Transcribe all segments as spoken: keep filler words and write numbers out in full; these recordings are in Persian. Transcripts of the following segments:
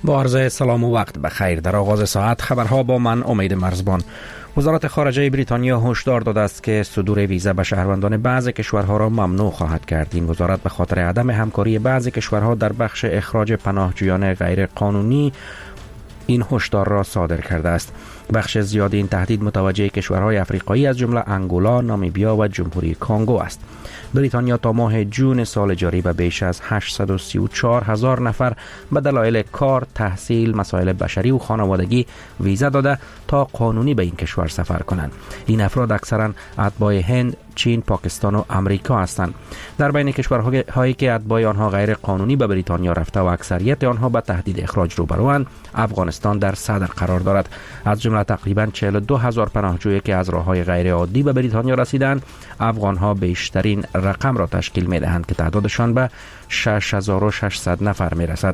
با عرض سلام و وقت بخیر. در آغاز ساعت خبرها با من امید مرزبان. وزارت خارجه بریتانیا هشدار داده است که صدور ویزا به شهروندان بعضی کشورها را ممنوع خواهد کرد. این وزارت به خاطر عدم همکاری بعضی کشورها در بخش اخراج پناهجویان غیر قانونی این هشدار را صادر کرده است. بخش زیادی این تهدید متوجه کشورهای افریقایی از جمله انگولا، نامیبیا و جمهوری کانگو است. بریتانیا تا ماه جون سال جاری به بیش از هشتصد و سی و چهار هزار نفر به دلایل کار، تحصیل، مسائل بشری و خانوادگی ویزا داده تا قانونی به این کشور سفر کنند. این افراد اکثرا اتباع هند، چین، پاکستان و امریکا هستند. در بین کشورهایی که اتباع آنها غیر قانونی به بریتانیا رفته و اکثریت آنها به تهدید اخراج روبروند، افغانستان در صدر قرار دارد. از جمله تقریباً چهل و دو هزار پناهجویی که از راه‌های غیر عادی به بریتانیا رسیدند، افغان‌ها بیشترین رقم را تشکیل می‌دهند که تعدادشان به شش هزار و ششصد نفر می‌رسد.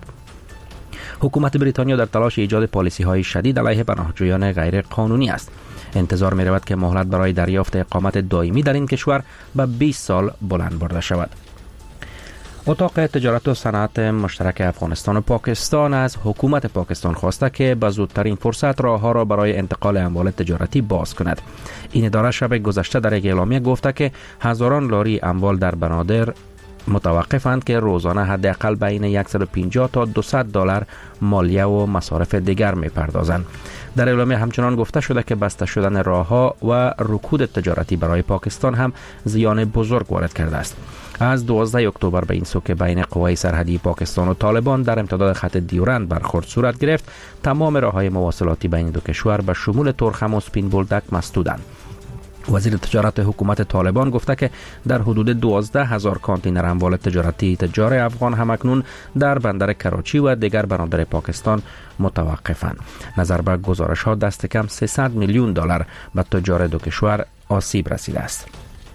حکومت بریتانیا در تلاش ایجاد پالیسی‌های شدید علیه پناهجویان غیر قانونی است. انتظار می رود که مهلت برای دریافت اقامت دائمی در این کشور به بیست سال بلند برده شود. اتاق تجارت و صنعت مشترک افغانستان و پاکستان از حکومت پاکستان خواسته که به زودترین فرصت راه‌ها را برای انتقال اموال تجارتی باز کند. این اداره شب گذشته در یک اعلامیه گفته که هزاران لاری اموال در بنادر متوقفند که روزانه حداقل بین صد و پنجاه تا دویست دلار مالیه و مصارف دیگر می‌پردازند. در اعلامیه همچنان گفته شده که بسته شدن راه‌ها و رکود تجارتی برای پاکستان هم زیان بزرگ وارد کرده است. از دوازدهم اکتبر به این سو که بین قوای سرحدی پاکستان و طالبان در امتداد خط دیورند برخورد صورت گرفت، تمام راه‌های مواصلاتی بین دو کشور به شمول ترخم و سپین بولدک مسدودند. وزیر تجارت حکومت طالبان گفته که در حدود دوازده هزار کانتینر اموال تجارتی تجار افغان همکنون در بندر کراچی و دیگر بنادر پاکستان متوقفند. نظر به گزارش ها دست کم سیصد میلیون دلار به تجار دو کشور آسیب رسیده است.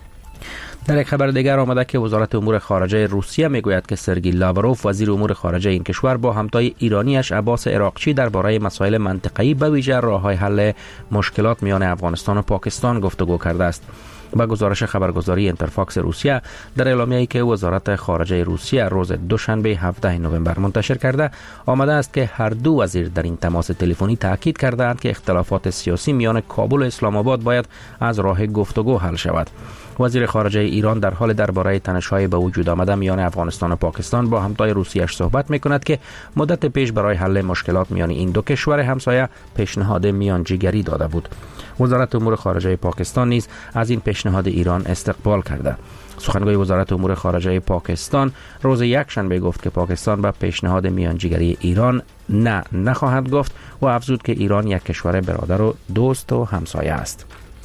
در یک خبر دیگر آمده که وزارت امور خارجه روسیه میگوید که سرگئی لاوروف وزیر امور خارجه این کشور با همتای ایرانیش عباس عراقچی درباره مسائل منطقه‌ای به ویژه راه‌های حل مشکلات میان افغانستان و پاکستان گفتگو کرده است. با گزارش خبرگزاری اینترفاکس روسیه در اعلامیه‌ای که وزارت خارجه روسیه روز دوشنبه هفدهم نوامبر منتشر کرده آمده است که هر دو وزیر در این تماس تلفنی تاکید کردند که اختلافات سیاسی میان کابل و اسلام آباد باید از راه گفتگو حل شود. وزیر خارجه ایران در حال درباره تنش‌های به وجود آمده میان افغانستان و پاکستان با همتای روسیه‌اش صحبت می‌کند که مدت پیش برای حل مشکلات میان این دو کشور همسایه پیشنهاد میانجیگری داده بود. وزارت امور خارجه پاکستان نیز از این پیشنهاد ایران استقبال کرده. سخنگوی وزارت امور خارجه پاکستان روز یکشنبه گفت که پاکستان به پیشنهاد میانجیگری ایران نه نخواهد گفت و افزود که ایران یک کشور برادر و دوست و همسایه است.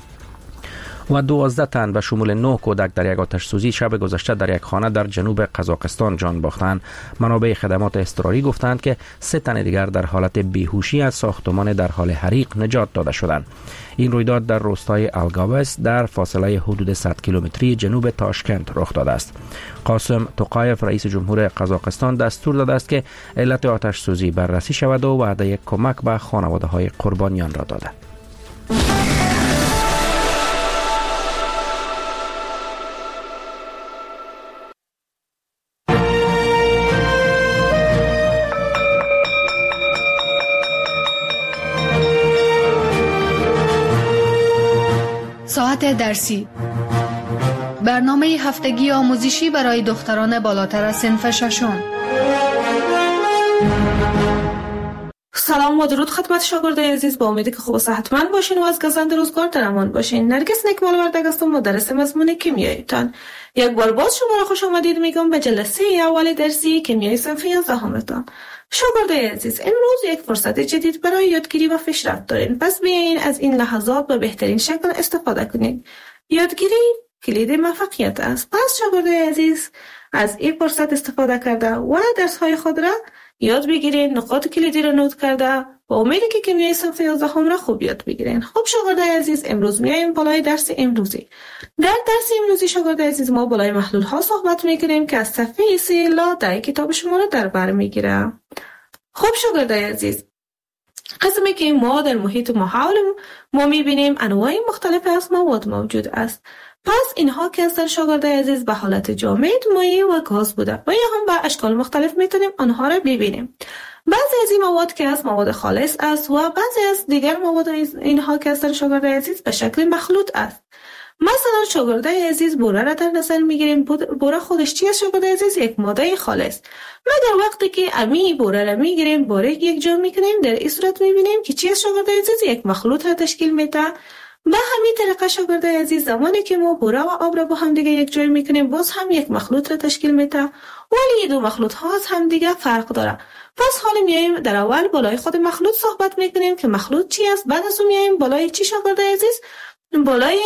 و دوازده تن به شمول نه کودک در یک آتش سوزی شب گذشته در یک خانه در جنوب قزاقستان جان باختند. منابع خدمات اضطراری گفتند که سه تن دیگر در حالت بیهوشی از ساختمان در حال حریق نجات داده شدند. این رویداد در روستای الگاوس در فاصله حدود صد کیلومتری جنوب تاشکند رخ داده است. قاسم توقایف رئیس جمهور قزاقستان دستور داده است که علت آتش سوزی بررسی شود و وعده کمک به خانواده های قربانیان را داده. ساعت درسی، برنامه هفتگی آموزشی برای دختران بالاتر از صنف ششم. سلام و درود خدمت شاگردای عزیز، با امیدی که خوب و صحتمند باشین و از گزند روزگار در امان باشین. نرگس نکمال وردگ هستم، مدرس مضمون کیمیایتان. یک بار باز شما را خوش آمدید میگم به جلسه اول درسی کیمیای صنف یازدهمتان. شاگردای عزیز، امروز یک فرصت جدید برای یادگیری و پیشرفت دارین، پس بیاین از این لحظات به بهترین شکل استفاده کنین. یادگیری کلید موفقیت است. پس شاگردای عزیز، از این فرصت استفاده کرده و درس‌های خود را یاد بگیرین، نقاط کلیدی را نوت کرده با امیدی که کیمیای صنف یازدهم را خوب یاد بگیرین. خب شاگردای عزیز، امروز میایم بالای درس امروزی. در درس امروزی شاگردای عزیز ما بالای محلول ها صحبت میکنیم که از صفحه سه الی ده کتاب شما را در بر میگیره. خب شاگردای عزیز، قسمی که ما در محیط ما حول ما میبینیم انواع مختلف از مواد موجود است. پس اینها که هستن شاگرده عزیز به حالت جامد، مایع و گاز بوده و یا هم به اشکال مختلف میتونیم آنها را ببینیم. بعضی از این مواد که از مواد خالص است و بعضی از دیگر مواد اینها که هستن شاگرده عزیز به شکل مخلوط است. مثلا شاگرده عزیز بوره را در نظر میگیریم. بوره خودش چی است شاگرده عزیز؟ یک ماده خالص. مگر وقتی که امی بوره را میگیریم، بوره یک جا میکنیم، در این صورت میبینیم که چی است شاگرده عزیز؟ یک مخلوط را تشکیل میده. به همین طریقه شاگرده عزیز زمانی که ما بوره و آب را با هم دیگه یک جای میکنیم، باز هم یک مخلوط را تشکیل میده، ولی دو مخلوط ها از هم دیگه فرق داره. پس حالا میایم در اول بالای خود مخلوط صحبت میکنیم که مخلوط چی است، بعد از اون میایم بالای چی شاگرده عزیز؟ بالای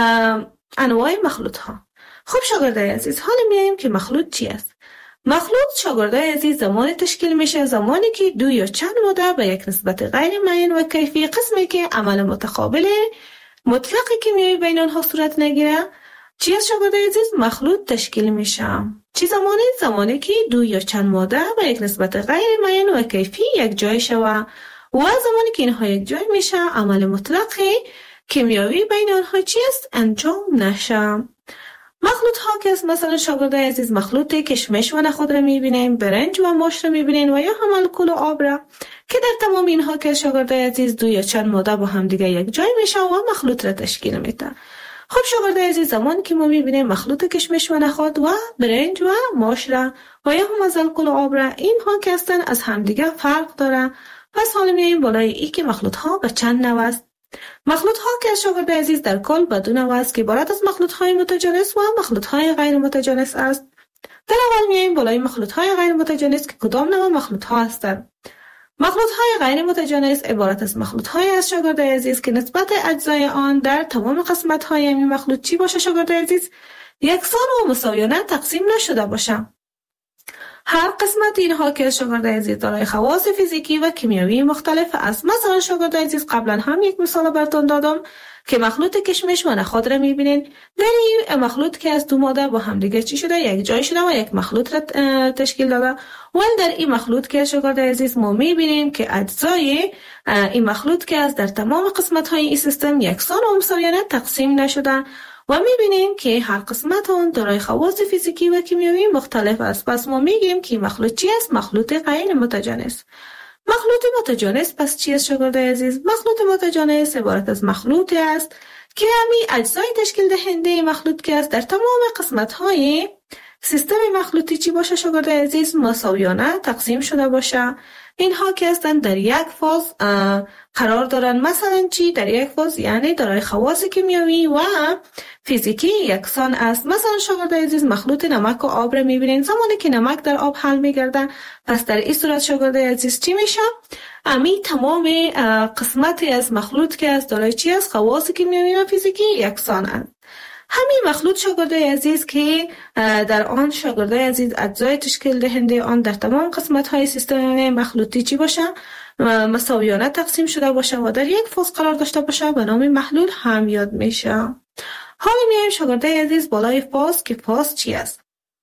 انواع مخلوط ها. خب شاگرده عزیز حالا میایم که مخلوط چی است. مخلوط شاگرده عزیز زمانی تشکیل میشه زمانی که دو یا چند ماده به یک نسبت غیر معین و کیفی، قسمی که عمل متقابل مطلق کیمیایی بین آنها صورت نگیره، چی از شاگرده عزیز؟ مخلوط تشکیل میشه. چی زمانی؟ زمانی که دو یا چند ماده به یک نسبت غیر معین و کیفی یک جای شوه و زمانی که اینها یک جای میشه عمل مطلق کیمیایی بین آنها چی است؟ انجام نشه. مخلوط ها که است مثلا شاگرده عزیز مخلوط کشمش و نخود را میبینیم، برنج و ماش را میبینیم و یا هم الکل و آب را که در تمام اینها که شاگرده عزیز دو یا چند ماده با هم دیگه یک جای میشه و مخلوط را تشکیل میده. خب شاگرده عزیز زمان که ما میبینیم مخلوط کشمش و نخود و برنج و ماش را و یا هم از الکل و آب را، اینها که هستن از هم دیگه فرق داره. پس حالا میایم بالای ای که مخلوط ها به چند نوع است. مخلوط ها که شاگرده عزیز در کل به دو نوع است که عبارت از مخلوط های متجانس و مخلوط های غیر متجانس است. در اول میایم بالای مخلوط های غیر متجانس که کدام نوع مخلوط ها هستند. مخلوط های غیر متجانس عبارت از مخلوط های از شاگرده عزیز که نسبت اجزای آن در تمام قسمت های این مخلوط چی باشه شاگرده عزیز؟ یکسان و مساویانه تقسیم نشده باشه. هر قسمت اینها که شاگرده عزیز دارای خواص فیزیکی و کیمیایی مختلف است. مثلا شاگرده عزیز قبلا هم یک مثال براتون دادم که مخلوط کشمش و نخود را میبینین. در این مخلوط که از دو ماده با هم دیگه چی شده؟ یک جای شده و یک مخلوط را تشکیل داده. ولی در این مخلوط که شاگرده عزیز ما میبینیم که اجزای این مخلوط که از در تمام قسمت های این سیستم یکسان و مساویانه تقسیم نشده و میبینیم که هر قسمت آن دارای خواص فیزیکی و کیمیایی مختلف است. پس ما میگیم که مخلوط چی است؟ مخلوط غیر متجانس. مخلوط متجانس پس چی است شاگرده عزیز؟ مخلوط متجانس عبارت از مخلوطی است که همین اجزای تشکیل دهنده مخلوط که است در تمام قسمت های سیستم مخلوطی چی باشه شاگرده عزیز؟ مساویانه تقسیم شده باشه. اینها که هستند در یک فاز قرار دارن. مثلا چی؟ در یک فاز یعنی دارای خواص کیمیایی و فیزیکی یکسان است. مثلا شاگرده عزیز مخلوط نمک و آب را میبینین. زمانی که نمک در آب حل میگردن، پس در این صورت شاگرده عزیز چی میشه؟ امی تمام قسمتی از مخلوط که از دارای چی است؟ خواص کیمیایی و فیزیکی یکسان است. همین مخلوط شاگرده عزیز که در آن شاگرده عزیز اجزای تشکیل دهنده آن در تمام قسمت های سیستم مخلوطی چی باشه؟ مساویانه تقسیم شده باشه و در یک فاز قرار داشته باشه به نام محلول هم یاد میشه. حالا میایم شاگرده عزیز بالای فاز که فاز چی است؟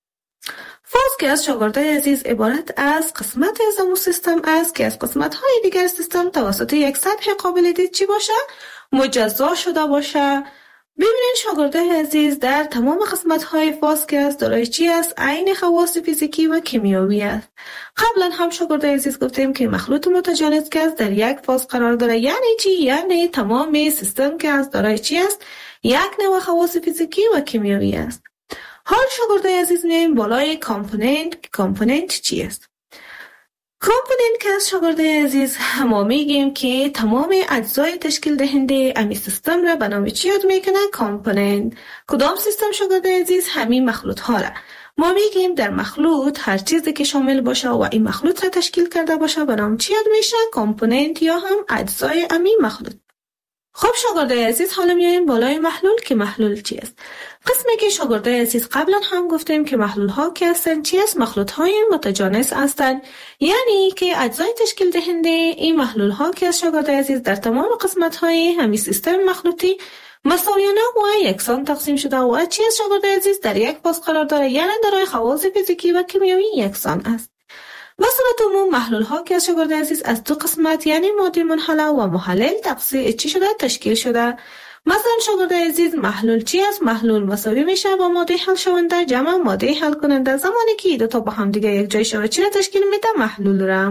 فاز که از شاگرده عزیز عبارت از قسمت از امو سیستم است که از قسمت های دیگر سیستم توسط یک سطح قابل دید چی باشه؟ مجزا شده باشه. ببینید شاگرده عزیز در تمام قسمت های فاز که است دارای چی است؟ عین خواص فیزیکی و کیمیایی است. قبلا هم شاگرده عزیز گفتیم که مخلوط متجانس که است در یک فاز قرار داره. یعنی چی؟ یعنی تمام سیستم که است دارای چی است؟ یک نوع خواص فیزیکی و کیمیایی است. حال شاگرده عزیز میایم بالای کامپوننت. کامپوننت چی است؟ کامپوننت که از شاگرده عزیز ما میگیم که تمام اجزای تشکیل دهنده امی سیستم را به نام چی یاد میکنن؟ کامپوننت. کدام سیستم شاگرده عزیز؟ همین مخلوط ها را ما میگیم در مخلوط هر چیزی که شامل باشه و این مخلوط را تشکیل کرده باشه به نام چی یاد میشه؟ کامپوننت یا هم اجزای امی مخلوط. خب شاگرده عزیز حالا میایم بالای محلول که محلول چی است؟ قسمی که شاگرده عزیز قبلا هم گفتیم که محلول ها که هستن چی است؟ مخلوط های متجانس هستند. یعنی که اجزای تشکیل دهنده این محلول ها که از شاگرده عزیز در تمام قسمت های همین سیستم مخلوطی مساویانه و یکسان تقسیم شده و چی است شاگرده عزیز در یک فاز قرار داره. یعنی دارای خواص فیزیکی و کیمیایی یکسان است. به صورت عموم محلول ها که از شاگرده عزیز از دو قسمت یعنی ماده منحله و محلل تقسیم چی شده؟ تشکیل شده. مثلا شاگرد عزیز محلول چی است؟ محلول مساوی میشه با ماده حل شونده جمع ماده حل کننده. زمانی که دو تا با هم دیگه یک جای شود چی را تشکیل میده؟ محلول را.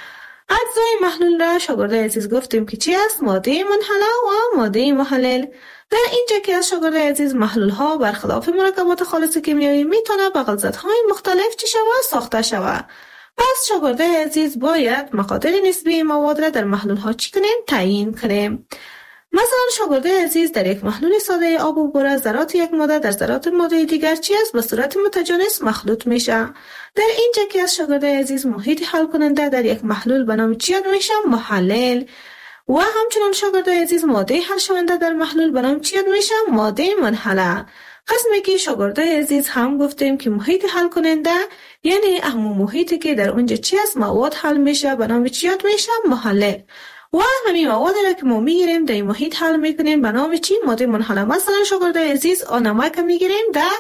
اجزای محلول را شاگرد عزیز گفتیم که چی است؟ ماده منحله و ماده محلل. در اینجا که از شاگرد عزیز محلول ها برخلاف مرکبات خالص کیمیایی میتونه با غلظت‌های مختلف چی شود؟ ساخته شود. پس شاگرد عزیز باید مقادیر نسبی مواد را در محلول ها چی کنیم؟ تعیین کنیم. مثلا شاگرد عزیز در یک محلول ساده آب و بوره ذرات یک ماده در ذرات ماده دیگر چی است؟ به صورت متجانس مخلوط میشه. در اینجا که از شاگرد عزیز محیط حل کننده در یک محلول به نام چی یاد میشه؟ محلل. و همچنان شاگرد عزیز ماده حل شونده در محلول به نام چی یاد میشه؟ ماده منحله. قسمی که شاگرد عزیز هم گفتیم که محیط حل کننده یعنی همون محیطی که در اونجا چی است؟ مواد حل میشه به نام چی یاد میشه؟ محلل. و همین مواد را که ما میگیریم در محیط حل میکنیم به نام چی؟ ماده منحله. مثلا شاگرد عزیز نمک میگیریم در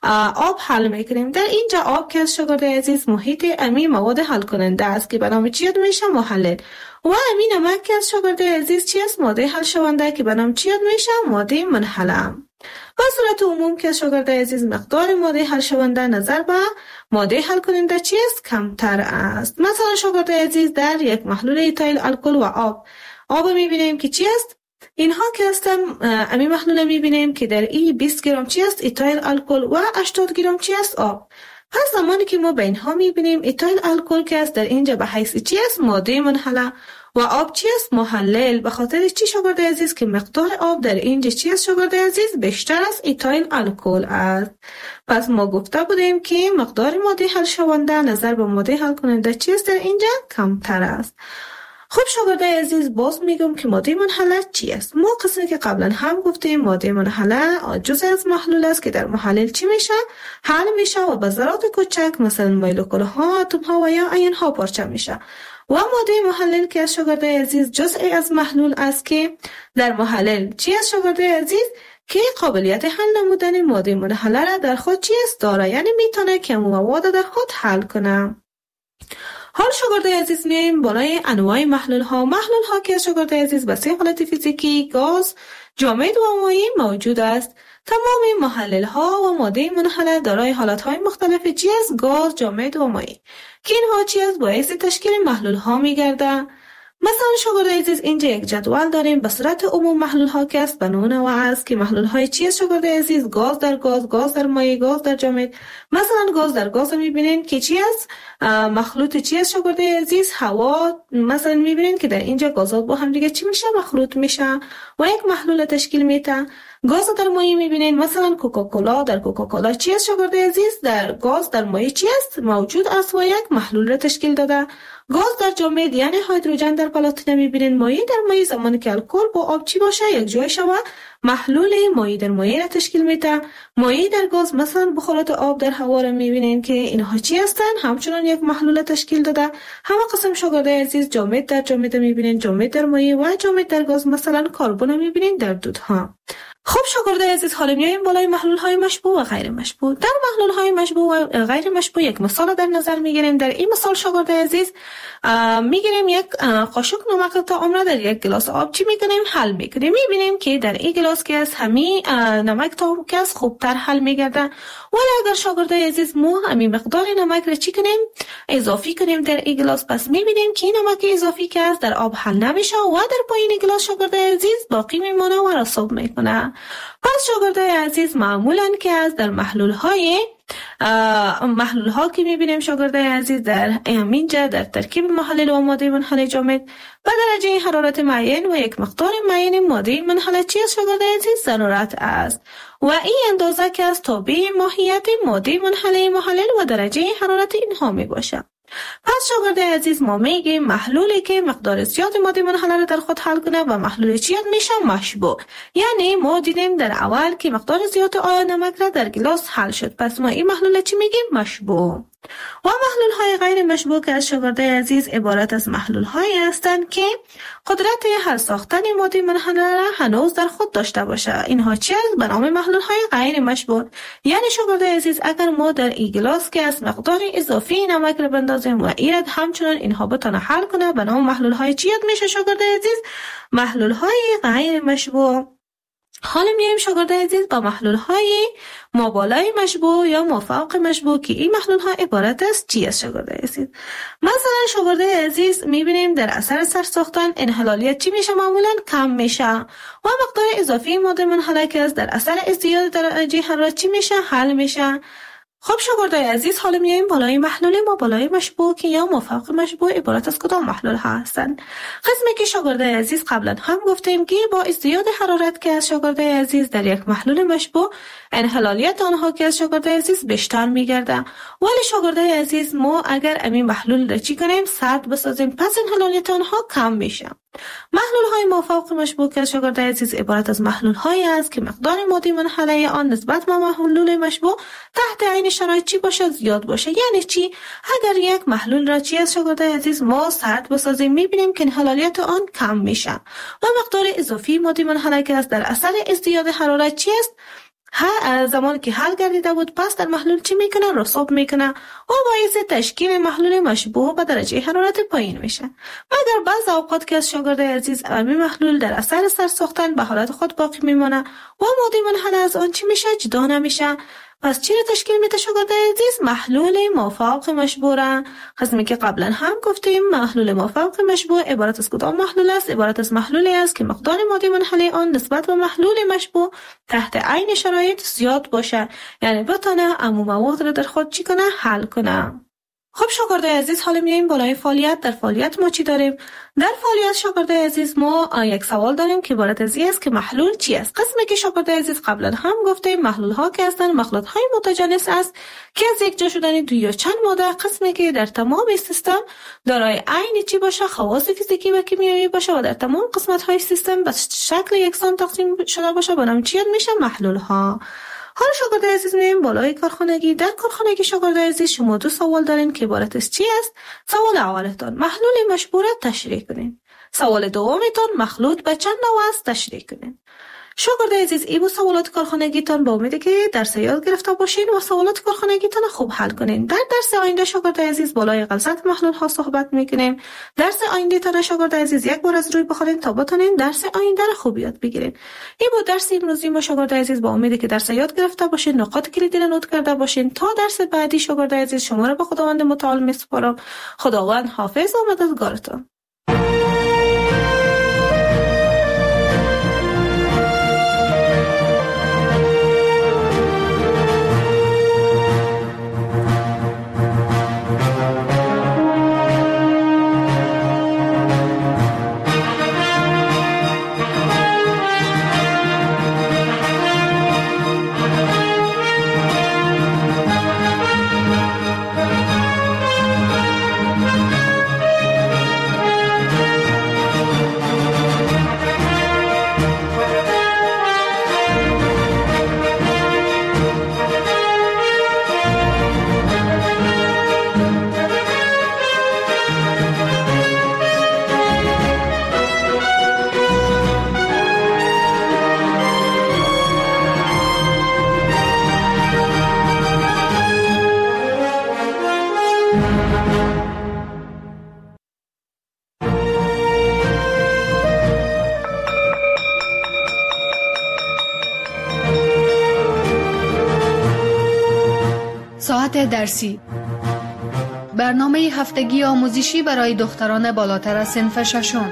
آب حل میکنیم. در اینجا آب که از شاگرد عزیز محیط امی مواد حل کننده است که به نام چی یاد میشه؟ محلل. و امی نمک که از شاگرد عزیز چی است؟ ماده حل شونده که به نام چی یاد میشه؟ ماده منحله. به صورت عموم که شاگرد عزیز مقدار ماده حل شونده نظر به ماده حل کننده چی است؟ کمتر است. مثلا شاگرد عزیز در یک محلول ایتایل الکل و آب آب میبینیم که چی است؟ اینها که هستن امی محلول میبینیم که در این بیست گرم چی است؟ ایتایل الکل و هشتاد گرم چی است؟ آب. پس زمانی که ما به اینها میبینیم ایتایل الکل که است در اینجا به حیث چی است؟ ماده منحله و آب چی است؟ محلل. به خاطر چی شاگرد عزیز که مقدار آب در اینجا چی است شاگرد عزیز؟ بیشتر از ایتایل الکل است. پس ما گفته بودیم که مقدار ماده حل شونده نظر به ماده حل کننده چی است در اینجا؟ کمتر است. خب شاگرد عزیز باز میگم که ماده منحله چی است؟ ما قسمی که قبلا هم گفتیم ماده منحله جزء از محلول است که در محلل چی میشه؟ حل میشه و به ذرات کوچک مثلا مولکول ها، اتم ها و یا آیون ها پارچه میشه. و ماده محلل که از شاگرد عزیز جزئی از محلول است که در محلل چی است شاگرد عزیز؟ که قابلیت حل نمودن ماده منحله را در خود چی است داره، یعنی میتونه که مواد در خود حل کنه. حال شاگرد عزیز میایم بالای انواع محلول ها. محلول ها که از شاگرد عزیز به سه حالت فیزیکی گاز، جامد و مایع موجود است. تمام محلل ها و ماده منحله دارای حالت های مختلف چی است؟ گاز، جامد و مایع که اینها چی است؟ باعث تشکیل محلول ها میگرده. مثلا شاگرد عزیز اینجا یک جدول داریم به صورت عموم محلول ها که است به نوع و است که محلول های چی است شاگرد عزیز؟ گاز در گاز، گاز در مایع، گاز در جامد. مثلا گاز در گاز میبینین که چی است؟ مخلوط چی است شاگرد عزیز؟ هوا. مثلا میبینین که در اینجا گازات با هم دیگه چی میشه؟ مخلوط میشه و یک محلول تشکیل میده. گاز در مایع میبینین مثلا کوکاکولا، در کوکاکولا چی است شاگرد عزیز؟ در گاز در مایع چی است؟ موجود است و یک محلول را تشکیل داده. گاز در جامد یعنی هیدروژن در پلاتینه میبینین. مایع در مایع زمانی که الکل با آب چی باشه یک جای شود محلول مایع در مایع را تشکیل میده. مایع در گاز مثلا بخارات آب در هوا را میبینین که اینها چی هستن؟ همچنان یک محلول تشکیل داده. همه قسم شاگرد عزیز جامد در جامد میبینین، جامد در مایع و جامد در گاز مثلا کربن میبینین در دودها. خب شاگرد عزیز حالا میایم بالای محلول های مشبوع و غیر مشبوع. در محلول های مشبوع و غیر مشبوع یک مثال در نظر میگیریم. در این مثال شاگرد عزیز میگیریم یک قاشق نمک تا عمره در یک گلاس آب چی میکنیم؟ حل میکنیم. میبینیم که در این گلاس که از همین نمک تا که از خوبتر حل میگرده. ولی اگر شاگرد عزیز ما همین مقدار نمک را چی کنیم؟ اضافی کنیم در این گلاس، پس میبینیم که نمک اضافی که از در آب حل نمیشه و در پایین گلاس شاگرد عزیز باقی میمونه و رسوب میکنه. پس شاگرد عزیز معمولا که از در محلول های محلول ها که میبینیم شاگرد عزیز در اینجا در ترکیب محلل و ماده منحله جامد به درجه حرارت معین و یک مقدار معین ماده منحله چی است شاگرد عزیز؟ ضرورت است و این اندازه که از تابع ماهیت ماده منحله محلل و درجه حرارت اینها می باشه. پس شاگرد عزیز ما میگیم محلولی که مقدار زیاد ماده منحله را در خود حل کنه و محلول چی میشه؟ مشبوع. یعنی ما دیدیم در اول که مقدار زیاد آب نمک را در گلاس حل شد، پس ما این محلول چی میگیم؟ مشبوع. و محلول های غیر مشبوع که از شاگرد عزیز عبارت از محلول هایی هستند که قدرت حل ساختن ماده منحله را هنوز در خود داشته باشه. اینها چی است؟ به نام محلول های غیر مشبوع. یعنی شاگرد عزیز اگر ما در این گلاس که از مقدار اضافی نمک را بندازیم و ایراد همچنان اینها بتونه حل کنه به نام محلول های چی میشه شاگرد عزیز؟ محلول های غیر مشبوع. حالا میایم شاگردای عزیز با محلول های مابالای مشبوع یا مافوق مشبوع که این محلول ها عبارت است چی است شاگردای عزیز؟ مثلا شاگردای عزیز میبینیم در اثر سرساختن انحلالیت چی میشه؟ معمولا کم میشه و مقدار اضافی ماده منحله که است در اثر ازدیاد درجه حرارت چی میشه؟ حل میشه. خب شاگردای عزیز حالا میایم بالای محلول مابالای مشبوع که یا مافوق مشبوع عبارت از کدام محلول ها هستند؟ قسمی که شاگردای عزیز قبلا هم گفتیم که با ازدیاد حرارت که از شاگردای عزیز در یک محلول مشبوع انحلالیت آنها که از شاگردای عزیز بیشتر میگرده، ولی شاگردای عزیز ما اگر امین محلول را چی کنیم سرد بسازیم پس انحلالیت آنها کم میشه. محلول های مافوق مشبوع که از شاگردای عزیز عبارت از محلول هایی است که مقدار ماده منحله آن نسبت به محلول مشبوع تحت عین شرایط چی باشه؟ زیاد باشه. یعنی چی؟ اگر یک محلول را چی از شاگردای عزیز ما سرد بسازیم میبینیم که انحلالیت آن کم میشه و مقدار اضافی ماده منحله که است در اثر ازدیاد حرارت چی است؟ ها زمانی که حل گردیده بود پس در محلول چی میکنه؟ رسوب میکنه و باعث تشکیل محلول مشبوع به درجه حرارت پایین میشه. مگر بعض اوقات که از شاگردای عزیز همین محلول در اثر سرساختن به حالت خود باقی میمونه و ماده منحله از آن چی میشه؟ جدا نمیشه. پس چی را تشکیل میده شاگردای عزیز؟ محلول مافوق مشبوع. قسمی که قبلا هم گفتیم محلول مافوق مشبوع عبارت از کدام محلول است؟ عبارت از محلولی است که مقدار ماده منحله آن نسبت به محلول مشبوع تحت عین شرایط زیاد باشه، یعنی بتونه عموم مواد را در خود چی کنه؟ حل کنه. خب شاگردای عزیز حالا میایم بالای فعالیت. در فعالیت ما چی داریم؟ در فعالیت شاگردای عزیز ما یک سوال داریم که عبارت از این است که محلول چی است؟ قسمی که شاگردای عزیز قبلا هم گفتیم محلول ها که هستند مخلوط های متجانس است که از یک جا شدن دو یا چند ماده، قسمی که در تمام سیستم دارای عین چی باشه؟ خواص فیزیکی و کیمیایی باشه و در تمام قسمت های سیستم به شکل یکسان تقسیم شده باشه، به نام چی میشه؟ محلول ها. حالا شاگردای عزیز میایم بالای کارخانگی. در کارخانگی شاگردای عزیز شما دو سوال دارین که عبارت از چی است؟ سوال اولتان محلول مشبوع را تشریح کنین. سوال دومتان مخلوط به چند نوع است تشریح کنین. شاگردای عزیز این بود سوالات کارخانگیتان. با امیدی که درس یاد گرفته باشین و سوالات کارخانگیتان خوب حل کنین. در درس آینده شاگردای عزیز بالای غلظت محلول ها صحبت میکنیم. درس آینده تان شاگردای عزیز یک بار از روی بخورین تا بتونین درس آینده را خوب یاد بگیرین. این بود درس امروزی ما شاگردای عزیز. با امیدی که درس یاد گرفته باشین، نقاط کلیدی را نوت کرده باشین. تا درس بعدی شاگردای عزیز شما را به خداوند متعال میسپارم. خداوند حافظ و مددگارتان. ساعت درسی، برنامه هفتگی آموزشی برای دختران بالاتر از صنف ششم.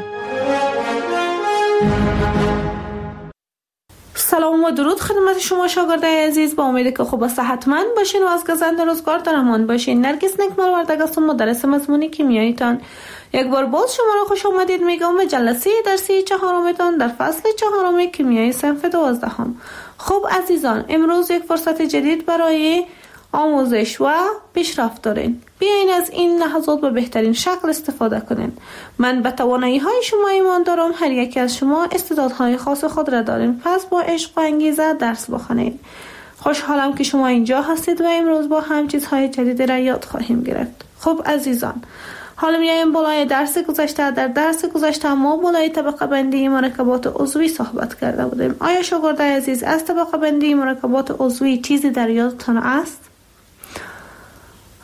سلام و درود خدمت شما شاگردای عزیز. با امیدی که خوب و صحتمند باشین و از گزند روزگار در امان باشین. نرگس نکمال وردگستم مدرس مضمون کیمیاییتان. یک بار باز شما را خوش آمدید میگم به جلسه درسی چهارمتان در فصل چهارم کیمیای صنف دوازدهم. خب عزیزان، امروز یک فرصت جدید برای آموزش و پیشرفت دارین. بیاین از این لحظات به بهترین شکل استفاده کنین. من به توانایی های شما ایمان دارم. هر یکی از شما استعدادهای خاص خود را دارین، پس با عشق و انگیزه درس بخونید. خوشحالم که شما اینجا هستید و امروز با هم چیزهای جدید را یاد خواهیم گرفت. خب عزیزان، حالا میایم بالای درس گذشته. در درس گذشته ما بالای طبقه بندی مرکبات عضوی صحبت کرده بودیم. آیا شاگردای عزیز از طبقه بندی مرکبات عضوی چیزی در یادتان است؟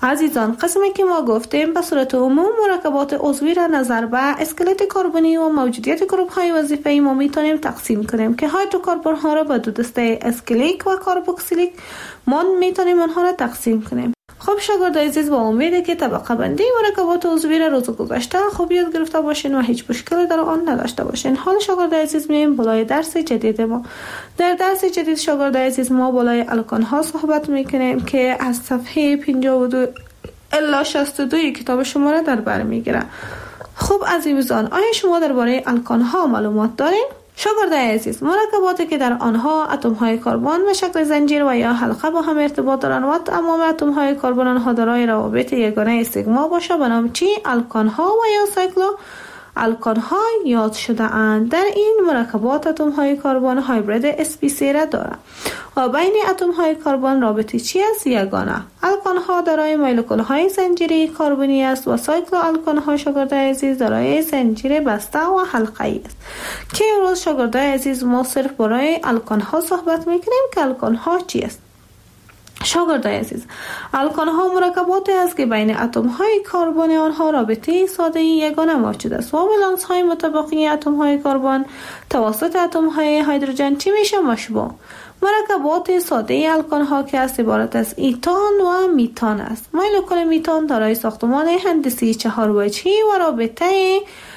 عزیزان، قسمی که ما گفتیم به صورت عموم مرکبات عضوی را نظر به اسکلت کربنی و موجودیت گروپ های وظیفه‌ای ما میتونیم تقسیم کنیم که هیدروکربن ها را به دو دسته اسکلیک و کاربوکسیلیک ما میتونیم آنها را تقسیم کنیم. خب شاگردای عزیز، با امیده که طبقه بندی مرکبات عضوی را روز گذشته خوب یاد گرفته باشین و هیچ مشکلی در آن نداشته باشین. حال شاگردای عزیز میایم بالای درس جدید ما. در درس جدید شاگردای عزیز ما بالای الکان ها صحبت میکنیم که از صفحه پنجاه و دو الی شصت و دو کتاب شما را در بر میگیره. خب عزیزان، آیا شما درباره الکان ها معلومات دارین؟ شاگردای عزیز، مرکباتی که در آنها اتم های کربن به شکل زنجیر و یا حلقه با هم ارتباط دارند و تمام اتم های کربن آنها دارای روابط یگانه سیگما باشه به نام چی؟ الکان ها و یا سایکلو الکان ها یاد شده اند. در این مرکبات اتم های کربن هایبرید اس پی سی را دارند و بین اتم های کربن رابطه چی است؟ یگانه. الکان ها دارای مولکول های زنجیری کربنی است و سایکلو الکان ها شاگردای عزیز دارای زنجیر بسته و حلقه‌ای است که امروز شاگردای عزیز ما صرف برای الکان ها صحبت میکنیم که الکان ها چی است. شاگردای عزیز، الکان ها مرکباتی است که بین اتم های کربن آنها رابطه ساده یگانه موجود است و ولانس های متبقی اتم های کربن توسط اتم های هیدروژن چی میشه؟ مشبوع. مرکبات ساده الکان ها که است عبارت از ایتان و میتان است. مولکول میتان دارای ساختمان هندسی چهار وجهی و رابطه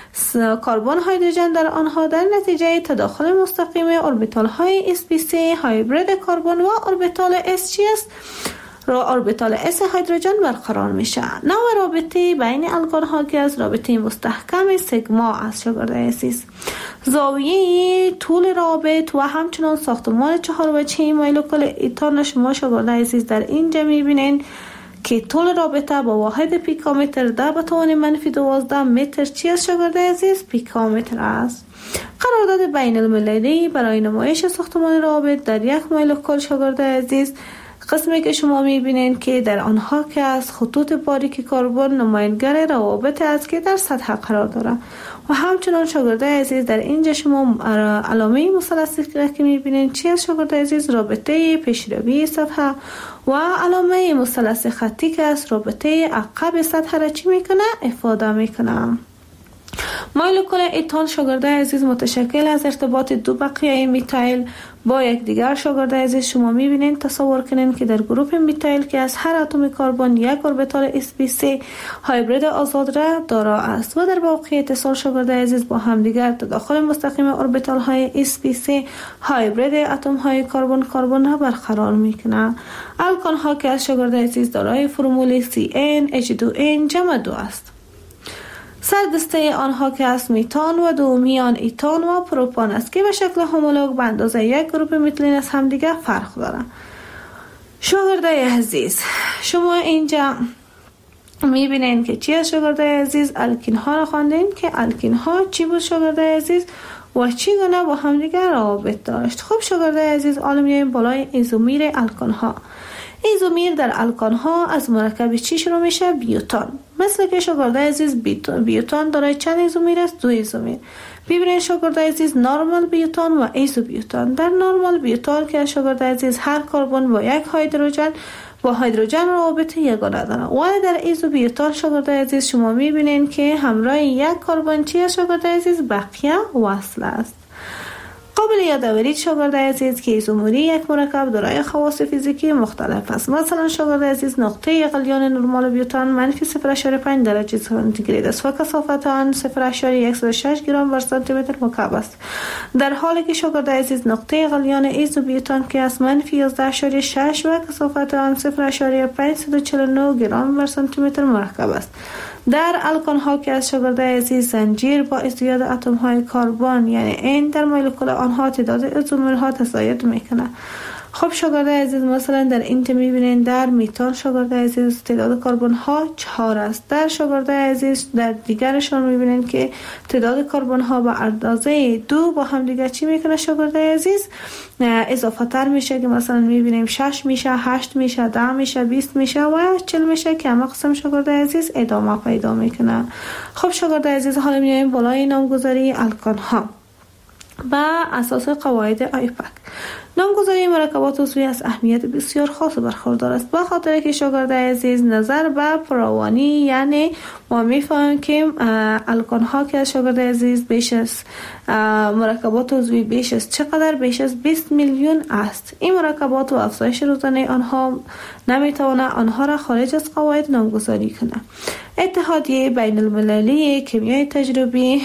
کربن هیدروژن در آنها در نتیجه تداخل مستقیم اوربیتال های اس پی سی هایبرید کربن و اوربیتال اس چی است؟ را اوربیتال اس هیدروژن برقرار میشه. نوع رابطه بین الکان ها که از رابطه مستحکم سیگما است. شاگردای عزیز، زاویه طول رابط و همچنان ساختمان چهار وجهی مولکول ایتان شما شاگردای عزیز در اینجا میبینین که طول رابطه با واحد پیکومتر ده به توان منفی دوازده متر چی است شاگردای عزیز؟ پیکومتر است. قرارداد بین المللی برای نمایش ساختمان رابط در یک مولکول شاگردای عزیز قسمی که شما میبینین که در آنها که از خطوط باریک کربن نمایانگر روابط است که در سطح قرار دارد و همچنان شاگردای عزیز در اینجا شما علامه مثلثی که میبینین چی است شاگردای عزیز؟ رابطه پیشروی سطح و علامه مثلث خطی که است رابطه عقب سطح را چی میکنه؟ افاده میکنه. مولکول ایتان شاگردای عزیز متشکل از ارتباط دو بقیه میتایل با یک دیگر. شاگردای عزیز شما میبینین تصور کنین که در گروپ میتایل که از هر اتم کربن یک اوربیتال اس پی سی هایبرید آزاد را دارا است و در واقع اتصال شاگردای عزیز با هم دیگر تداخل مستقیم اوربیتال های اس پی سی هایبرید اتم های کربن کربن را برقرار میکنه. الکان ها که از شاگردای عزیز دارای فرمول سی ان اچ دو ان جمع دو است. سردسته آنها که از میتان و دومیان ایتان و پروپان است که به شکل هومولوگ به اندازه یک گروپ میتلین از همدیگه فرق دارند. شاگردای عزیز شما اینجا میبینین که چی از شاگردای عزیز؟ الکین ها را خواندین که الکین ها چی بود شاگردای عزیز و چی گونه با همدیگه روابط داشت. خب شاگردای عزیز، حالا میایم بالای ایزومیر الکان ها. ایزومیر در الکان ها از مرکب چی شروع میشه؟ بیوتان. مثل که شاگردای عزیز بیوتان دارای چند ایزومیر است؟ دو ایزومیر. ببینید شاگردای عزیز، نورمال بیوتان و ایزو بیوتان. در نورمال بیوتان که شاگردای عزیز هر کربن با یک هیدروژن با هیدروژن رابطه یگانه دارن، ولی در ایزو بیوتان شاگردای عزیز شما میبینین که همراه یک کربن چی است شاگردای عزیز؟ بقیه وصل است. قابل یادآوری شاگردای عزیز که ایزومری یک مرکب دارای خواص فیزیکی مختلف است. مثلا شاگردای عزیز نقطه غلیان نرمال بیوتان منفی صفر ممیز پنج درجه سانتیگراد است و کثافت آن صفر ممیز صد و شش گرم بر سانتی متر مکعب است، در حالی که شاگردای عزیز نقطه غلیان ایزو بیوتان که است منفی یازده ممیز شش و کثافت آن صفر ممیز پانصد و چهل و نه گرم بر سانتی متر مرکب است. در الکان ها که از شاگردای عزیز زنجیر با ازدیاد اتم های کربن یعنی این در مولکول آنها تعداد ایزومرها تزاید میکنه. خب شاگردای عزیز مثلا در این میبینین در میتان شاگردای عزیز تعداد کربن ها چهار است. در شاگردای عزیز در دیگرشون میبینین که تعداد کربن ها به اندازه دو با هم دیگه چی میکنه شاگردای عزیز؟ اضافه تر میشه که مثلا میبینیم شش میشه، هشت میشه، ده میشه، بیست میشه و چهل میشه که همه قسم شاگردای عزیز ادامه پیدا میکنه. خب شاگردای عزیز حالا میایم بالای نامگذاری الکان ها. بر اساس قواعد آیپک. نامگذاری مرکبات عضوی از اهمیت بسیار خاص برخوردار است، به خاطر که شاگرد عزیز نظر به فراوانی، یعنی ما میفهمیم که الکان ها که از شاگرد عزیز بیش از مرکبات عضوی بیش از چقدر بیش از بیست میلیون است. این مرکبات و افزایش روزانه آنها نمیتواند آنها را خارج از قواعد نامگذاری کنه. اتحادیه بین المللی کیمیای تجربی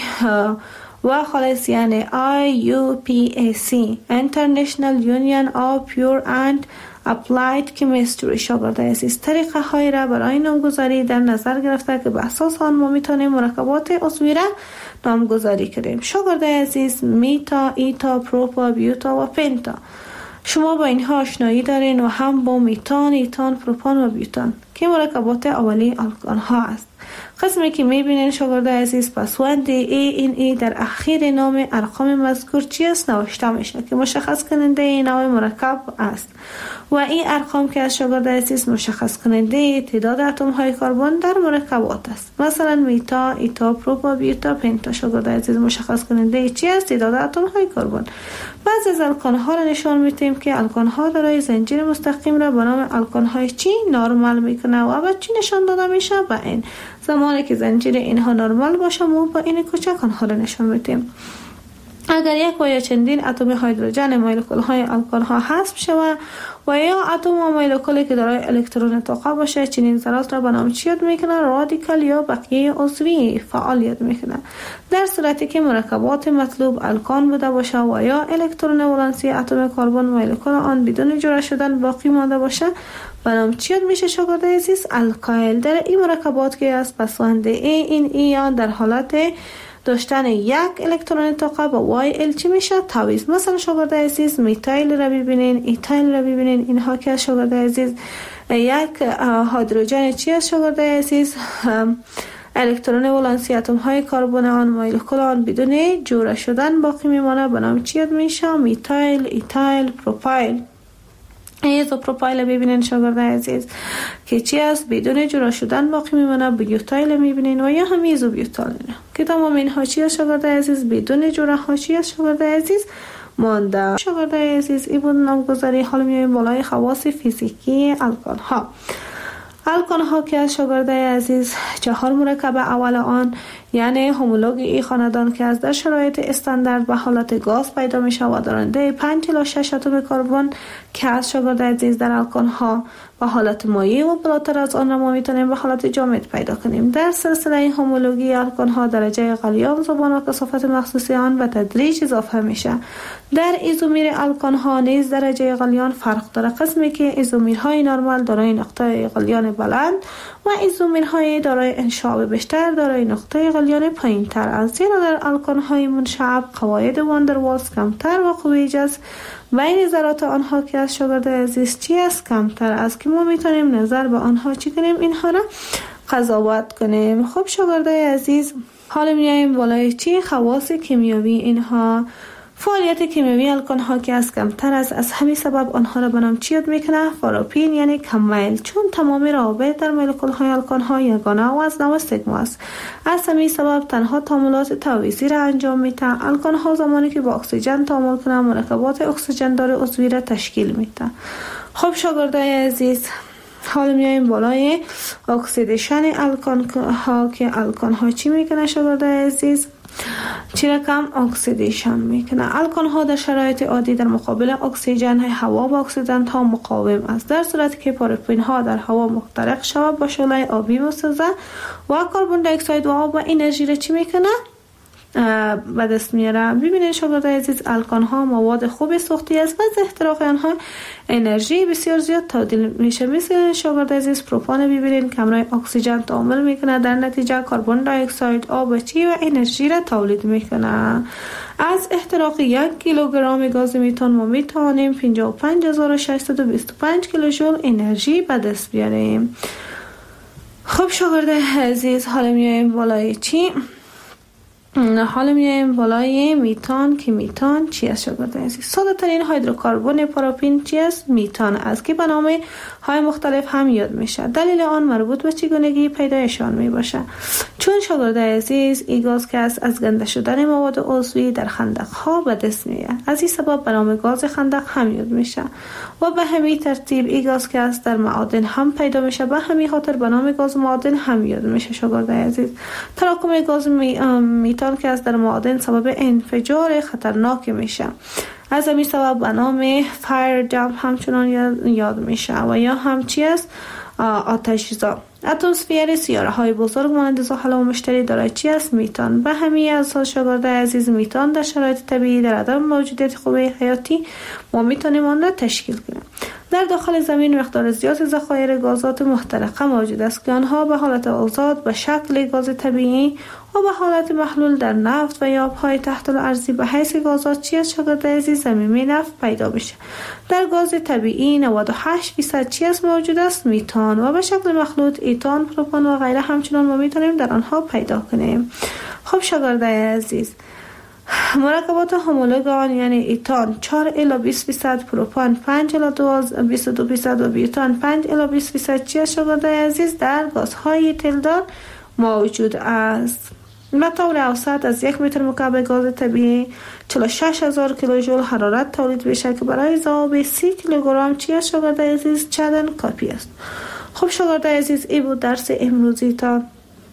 و خالص یعنی آی یو پی ای سی International Union of Pure and Applied Chemistry شاگرد عزیز طریقه های را برای نامگذاری در نظر گرفته که به اساس آن ما میتونیم مرکبات عضوی را نامگذاری کنیم. شاگرد عزیز میتا، ایتا، پروپا، بیوتا و پنتا، شما با اینها آشنایی دارین و هم با میتان، ایتان، پروپان و بیوتان که مرکبات اولی الکان ها است. قسمی که میبینین شاگرد عزیز پسوند ای این ای در اخیر نام ارقام مذکور چی است نوشته میشه که مشخص کننده این نوع مرکب است و این ارقام که از شاگرد عزیز مشخص کننده تعداد اتم های کربن در مرکبات است. مثلا میتا، ایتا، پروپا، بیوتا، پنتا شاگرد عزیز مشخص کننده چی است تعداد اتم های کربن. بعضی از الکان ها را نشان میدیم که الکان ها دارای زنجیر مستقیم را به نام الکان های چی نرمال میکنه و بعد چی نشان داده میشه به این زمانی که زنجیر اینها نرمال باشه ما با این کوچک آنها را نشان میدیم. اگر یک و یا چندین اتم هیدروژن مولکول های الکان ها حذف شود و یا اتم و مولکولی که دارای الکترون طاقه باشه چنین ذرات را به نام چی یاد میکنه؟ رادیکال یا بقیه عضوی فعال یاد میکنه. در صورتی که مرکبات مطلوب الکان بوده باشه و یا الکترون ولانسی اتم کربن مولکول آن بدون جوړه شدن باقی مانده باشه به نام چی یاد میشه شاگرد عزیز؟ الکایل. در این مرکبات که از پسوند ای این ای یا در حالت داشتن یک الکترون طاقه با وای ال چی میشه؟ تعویض. مثلا شاگرد عزیز میتایل را ببینین، ایتایل را ببینین، اینها که از شاگرد عزیز یک هیدروژن چی از شاگرد عزیز الکترون ولانسی اتم های کربن آن مولکول آن بدون جوړه شدن باقی میمانه به نام چی یاد میشه؟ میتایل، ایتایل، پروپایل. ایزوپروپایل ببینین شاگرد عزیز که چی است بدون جوړه شدن باقی میمونه. بیوتایل میبینین و یا هم ایزوبیوتایل که تمام اینها چی است شاگرد عزیز بدون جوړه ها چی است شاگرد عزیز مانده. شاگرد عزیز این بود نامگذاری. حالا میایم بالای خواص فیزیکی الکان ها. الکان ها که از شاگرد عزیز چهار مرکب اول آن یعنی هومولوگ ای خاندان که از در شرایط استاندارد به حالت گاز پیدا می شود دارنده پنج الی شش اتم کربن که از شاگرد عزیز در الکان ها به حالت مایع و بالاتر از آن را ما میتونیم به حالت جامد پیدا کنیم. در سلسله هومولوژی الکان ها درجه غلیان زبان و کثافت مخصوصی آن به تدریج اضافه میشه. در ایزومیر الکان ها نیز درجه غلیان فرق داره، قسمی که ایزومیرهای نرمال دارای نقطه غلیان بلند و ایزومیرهای دارای انشعاب بیشتر دارای نقطه غلیان پایین تر است. زیرا در الکان های منشعب قواعد واندروالز کمتر و قوی جذب بین ذرات آنها که از شاگرد عزیز چی است کمتر است که ما میتونیم نظر به آنها چی کنیم اینها را قضاوت کنیم. خب شاگرد عزیز حالا میایم بالای چی خواص کیمیایی اینها. فعالیت کیمیایی الکان ها که از کمتر است از همین سبب آنها را به نام چی یاد میکنه؟ فاروپین یعنی کم میل، چون تمام روابط در مولکول های الکان ها یگانه و از نوع سیگما است. از همین سبب تنها تعاملات تعویضی را انجام میده. الکان ها زمانی که با اکسیژن تعامل کنند مرکبات اکسیژن دار عضوی را تشکیل میده. خب شاگردای عزیز حالا میایم بالای اکسیدیشن الکان ها که الکان ها چی میکنه شاگردای عزیز؟ چی رقم اکسیدیشن میکنه. الکان ها در شرایط عادی در مقابل اکسیژن هوا با اکسیدنت ها مقاوم است. در صورتی که پاروپین ها در هوا محترق شود با شعله آبی مسوزه و کربن دی اکساید و آب و انرژی را چی میکنه؟ به دست میاره. ببینید شاگرد عزیز الکان ها مواد خوب سوختی است و از احتراق آنها انرژی بسیار زیاد تبدیل میشه. مثل شاگرد عزیز پروپان ببینید کمرای اکسیژن تعامل میکنه، در نتیجه کربن دی اکساید آب چی و انرژی را تولید میکنه. از احتراق یک کیلوگرم گاز میتان ما میتوانیم پنجاه و پنج هزار و ششصد و بیست و پنج کیلوژول انرژی به دست بیاریم. خب شاگرد عزیز حالا میایم بالای چی حالا میایم بالای میتان که میتان چی است شاگردان عزیز؟ ساده ترین هیدروکربن پاراپین چی است؟ میتان است که به نام های مختلف هم یاد میشه. دلیل آن مربوط به چگونگی پیدایشان می باشه. چون شاگردان عزیز این گاز که است از گنده شدن مواد عضوی در خندق ها به دست میاد. از این سبب به نام گاز خندق هم یاد میشه و به همین ترتیب این گاز که است در معادن هم پیدا میشه، به همین خاطر به نام گاز معادن هم یاد میشه شاگردان عزیز. تراکم گاز می... میتان که از در معادن سبب انفجار خطرناک میشه. از همین سبب به نام فایر جمپ همچنان یاد میشه و یا هم چی است؟ آتش‌زا. اتمسفر سیاره های بزرگ مانند زحل و مشتری دارای چی است؟ میتان. به همین اساس شاگردان عزیز میتان در شرایط طبیعی در عدم موجودیت خوبه حیاتی ما میتونیم آن را تشکیل کنیم. در داخل زمین مقدار زیاد ذخایر گازات محترقه موجود است که آنها به حالت آزاد به شکل گاز طبیعی و به حالت محلول در نفت و یا آبهای تحت الارضی به حیث گازات چی است شاگردان عزیز؟ زمینی نفت پیدا میشه. در گاز طبیعی نود و هشت درصد چی است موجود است؟ میتان و به شکل مخلوط ایتان، پروپان و غیره همچنان ما میتونیم در آنها پیدا کنیم. خب شاگردان عزیز، مرکبات همولوگ آن یعنی ایتان چهار الی بیست درصد، پروپان پنج الی بیست و دو درصد و بیوتان پنج الی بیست درصد چی است شاگردان عزیز؟ در گازهای تلدار موجود است. به طور اوسط از یک متر مکعب گاز طبیعی چهل و شش هزار کیلوژول حرارت تولید میشه که برای ذوب سی کیلوگرم چی است شاگردان عزیز؟ چندان کافی است. خب شاگردان عزیز، این بود درس امروزی. تا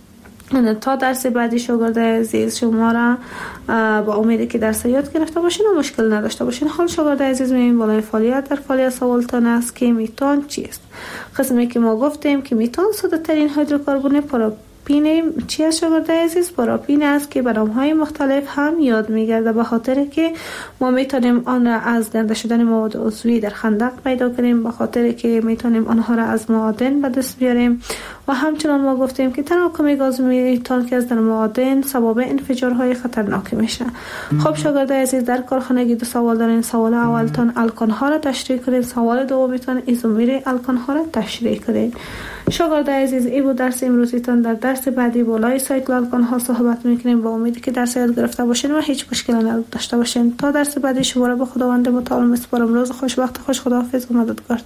تا درس بعدی شاگردان عزیز شما را با امیدی که درس یاد گرفته باشین و مشکل نداشته باشین. حال شاگردان عزیز می‌بینیم بالای فعالیت در فعالیت سوالتان است که میتان چیست؟ قسمی که ما گفتیم که میتان ساده ترین هیدروکربن پاراپین چی است شاگردان عزیز؟ پاراپین است که به نام‌های مختلف هم یاد می‌گرده به خاطر که ما میتونیم آن را از گنده شدن مواد عضوی در خندق پیدا کنیم، به خاطر که میتونیم آنها را از معادن به دست بیاریم و همچنان ما گفتیم که تراکم گاز میتان که از در معادن سبب انفجارهای خطرناک میشه. خب شاگردان عزیز، در کارخانگی دو سوال دارین. سوال اولتان الکان ها را تشریح کنید، سوال دومیتان ایزومر الکان ها را تشریح کنید. شاگردان عزیز، این بود درس امروزیتان. در درس بعدی بالای سایکل الکان ها صحبت میکنیم. با امیدی که درس یاد گرفته باشین و هیچ مشکلی نداشته باشین. تا درس بعدی شما را به خداوند متعال میسپارم. روز خوش، وقت خوش، خداحافظ و مددگار.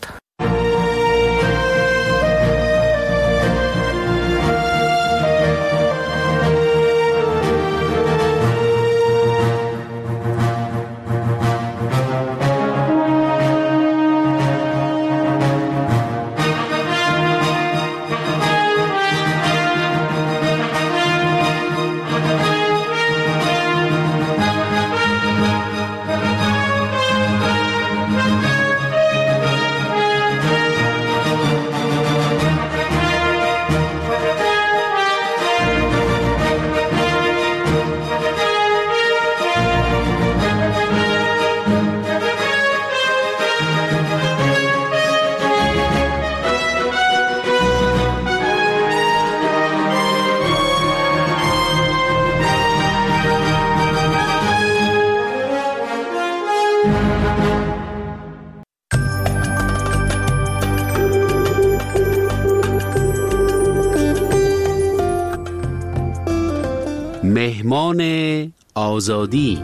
مهمان آزادی.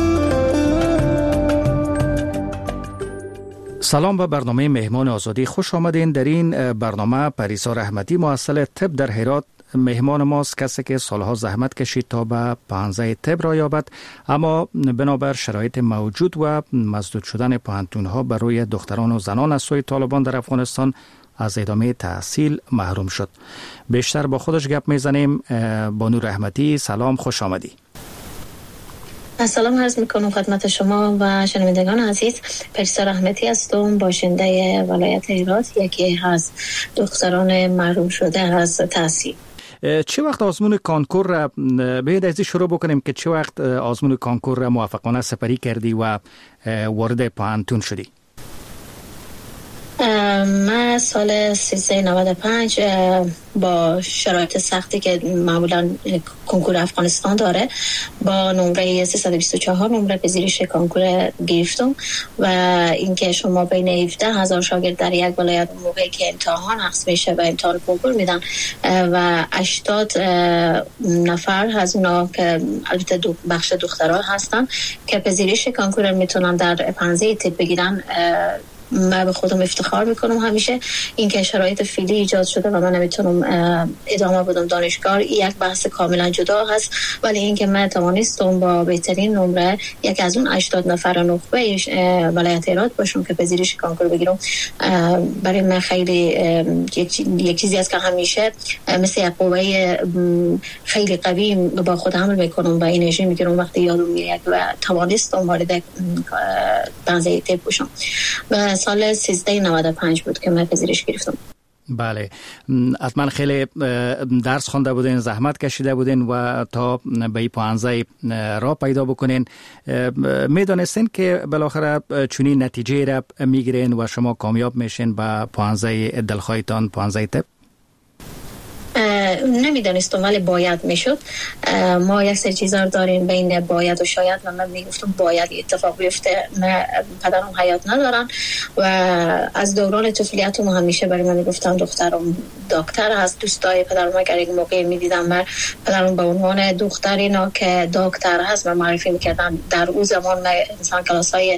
سلام به برنامه مهمان آزادی، خوش آمدین. در این برنامه پریسا رحمتی، مؤثر طب در هرات، مهمان ماست. کسی که سالها زحمت کشید تا به پانزه طب را یابد، اما بنابر شرایط موجود و مسدود شدن پوهنتون‌ها بر روی دختران و زنان از سوی طالبان در افغانستان از ادامه تحصیل محروم شد. بیشتر با خودش گپ میزنیم. بانو رحمتی، سلام، خوش آمدی. سلام عرض میکنم خدمت شما و شنوندگان عزیز. پریسا رحمتی هستم، باشنده ولایت هرات، یکی از دختران محروم شده از تحصیل. چه وقت آزمون کانکور را باید از شروع بکنیم که چه وقت آزمون کانکور را موفقانه سپری کردی و وارد پوهنتون شدی؟ من سال سیزده نود و پنج با شرایط سختی که معمولا کنکور افغانستان داره با نمره سیصد و بیست و چهار نمره پذیرش کنکور گرفتم و اینکه شما بین هفده هزار شاگرد در یک ولایت موقعی که امتحان عقد میشه و امتحان کنکور میدن و هشتاد نفر از اونا که البته دو بخش دخترها هستن که پذیرش کنکور میتونن در پنزه تپ بگیرن. من به خودم افتخار میکنم همیشه اینکه شرایط فعلی ایجاد شده و من نمیتونم ادامه بدم دانشگاه، یک بحث کاملا جدا هست، ولی اینکه من توانستم با بهترین نمره یک از اون هشتاد نفر نخبه ولایت هرات باشم که پذیرش کنکور بگیرم برای من خیلی یک چیزی است که همیشه مثل یک قوه خیلی قوی با خود حمل میکنم و انرژی میگیرم وقتی یادم میاد و توانستم وارد پنزه تپ بشم. و سال سیزده نود و پنج بود که من پذیرش گرفتم. بله، حتما خیلی درس خوانده بودین، زحمت کشیده بودین و تا به این پانزه را پیدا بکنین. میدانستین که بالاخره چونی نتیجه را میگیرین و شما کامیاب میشین با پانزه دلخواهتان، پانزه تپ؟ نمیدانستم ولی باید میشد. ما یک سری چیزا داریم بین باید و شاید و من میگفتم باید اتفاق بیفته. من پدرم حیات ندارن و از دوران طفولیتم همیشه برای من میگفتن دخترم دکتر هست. دوستای پدرم اگر یک موقع میدیدم من پدرم به عنوان دخترینا که دکتر هست و معرفی میکردن. در اون زمان من انسان کلاسای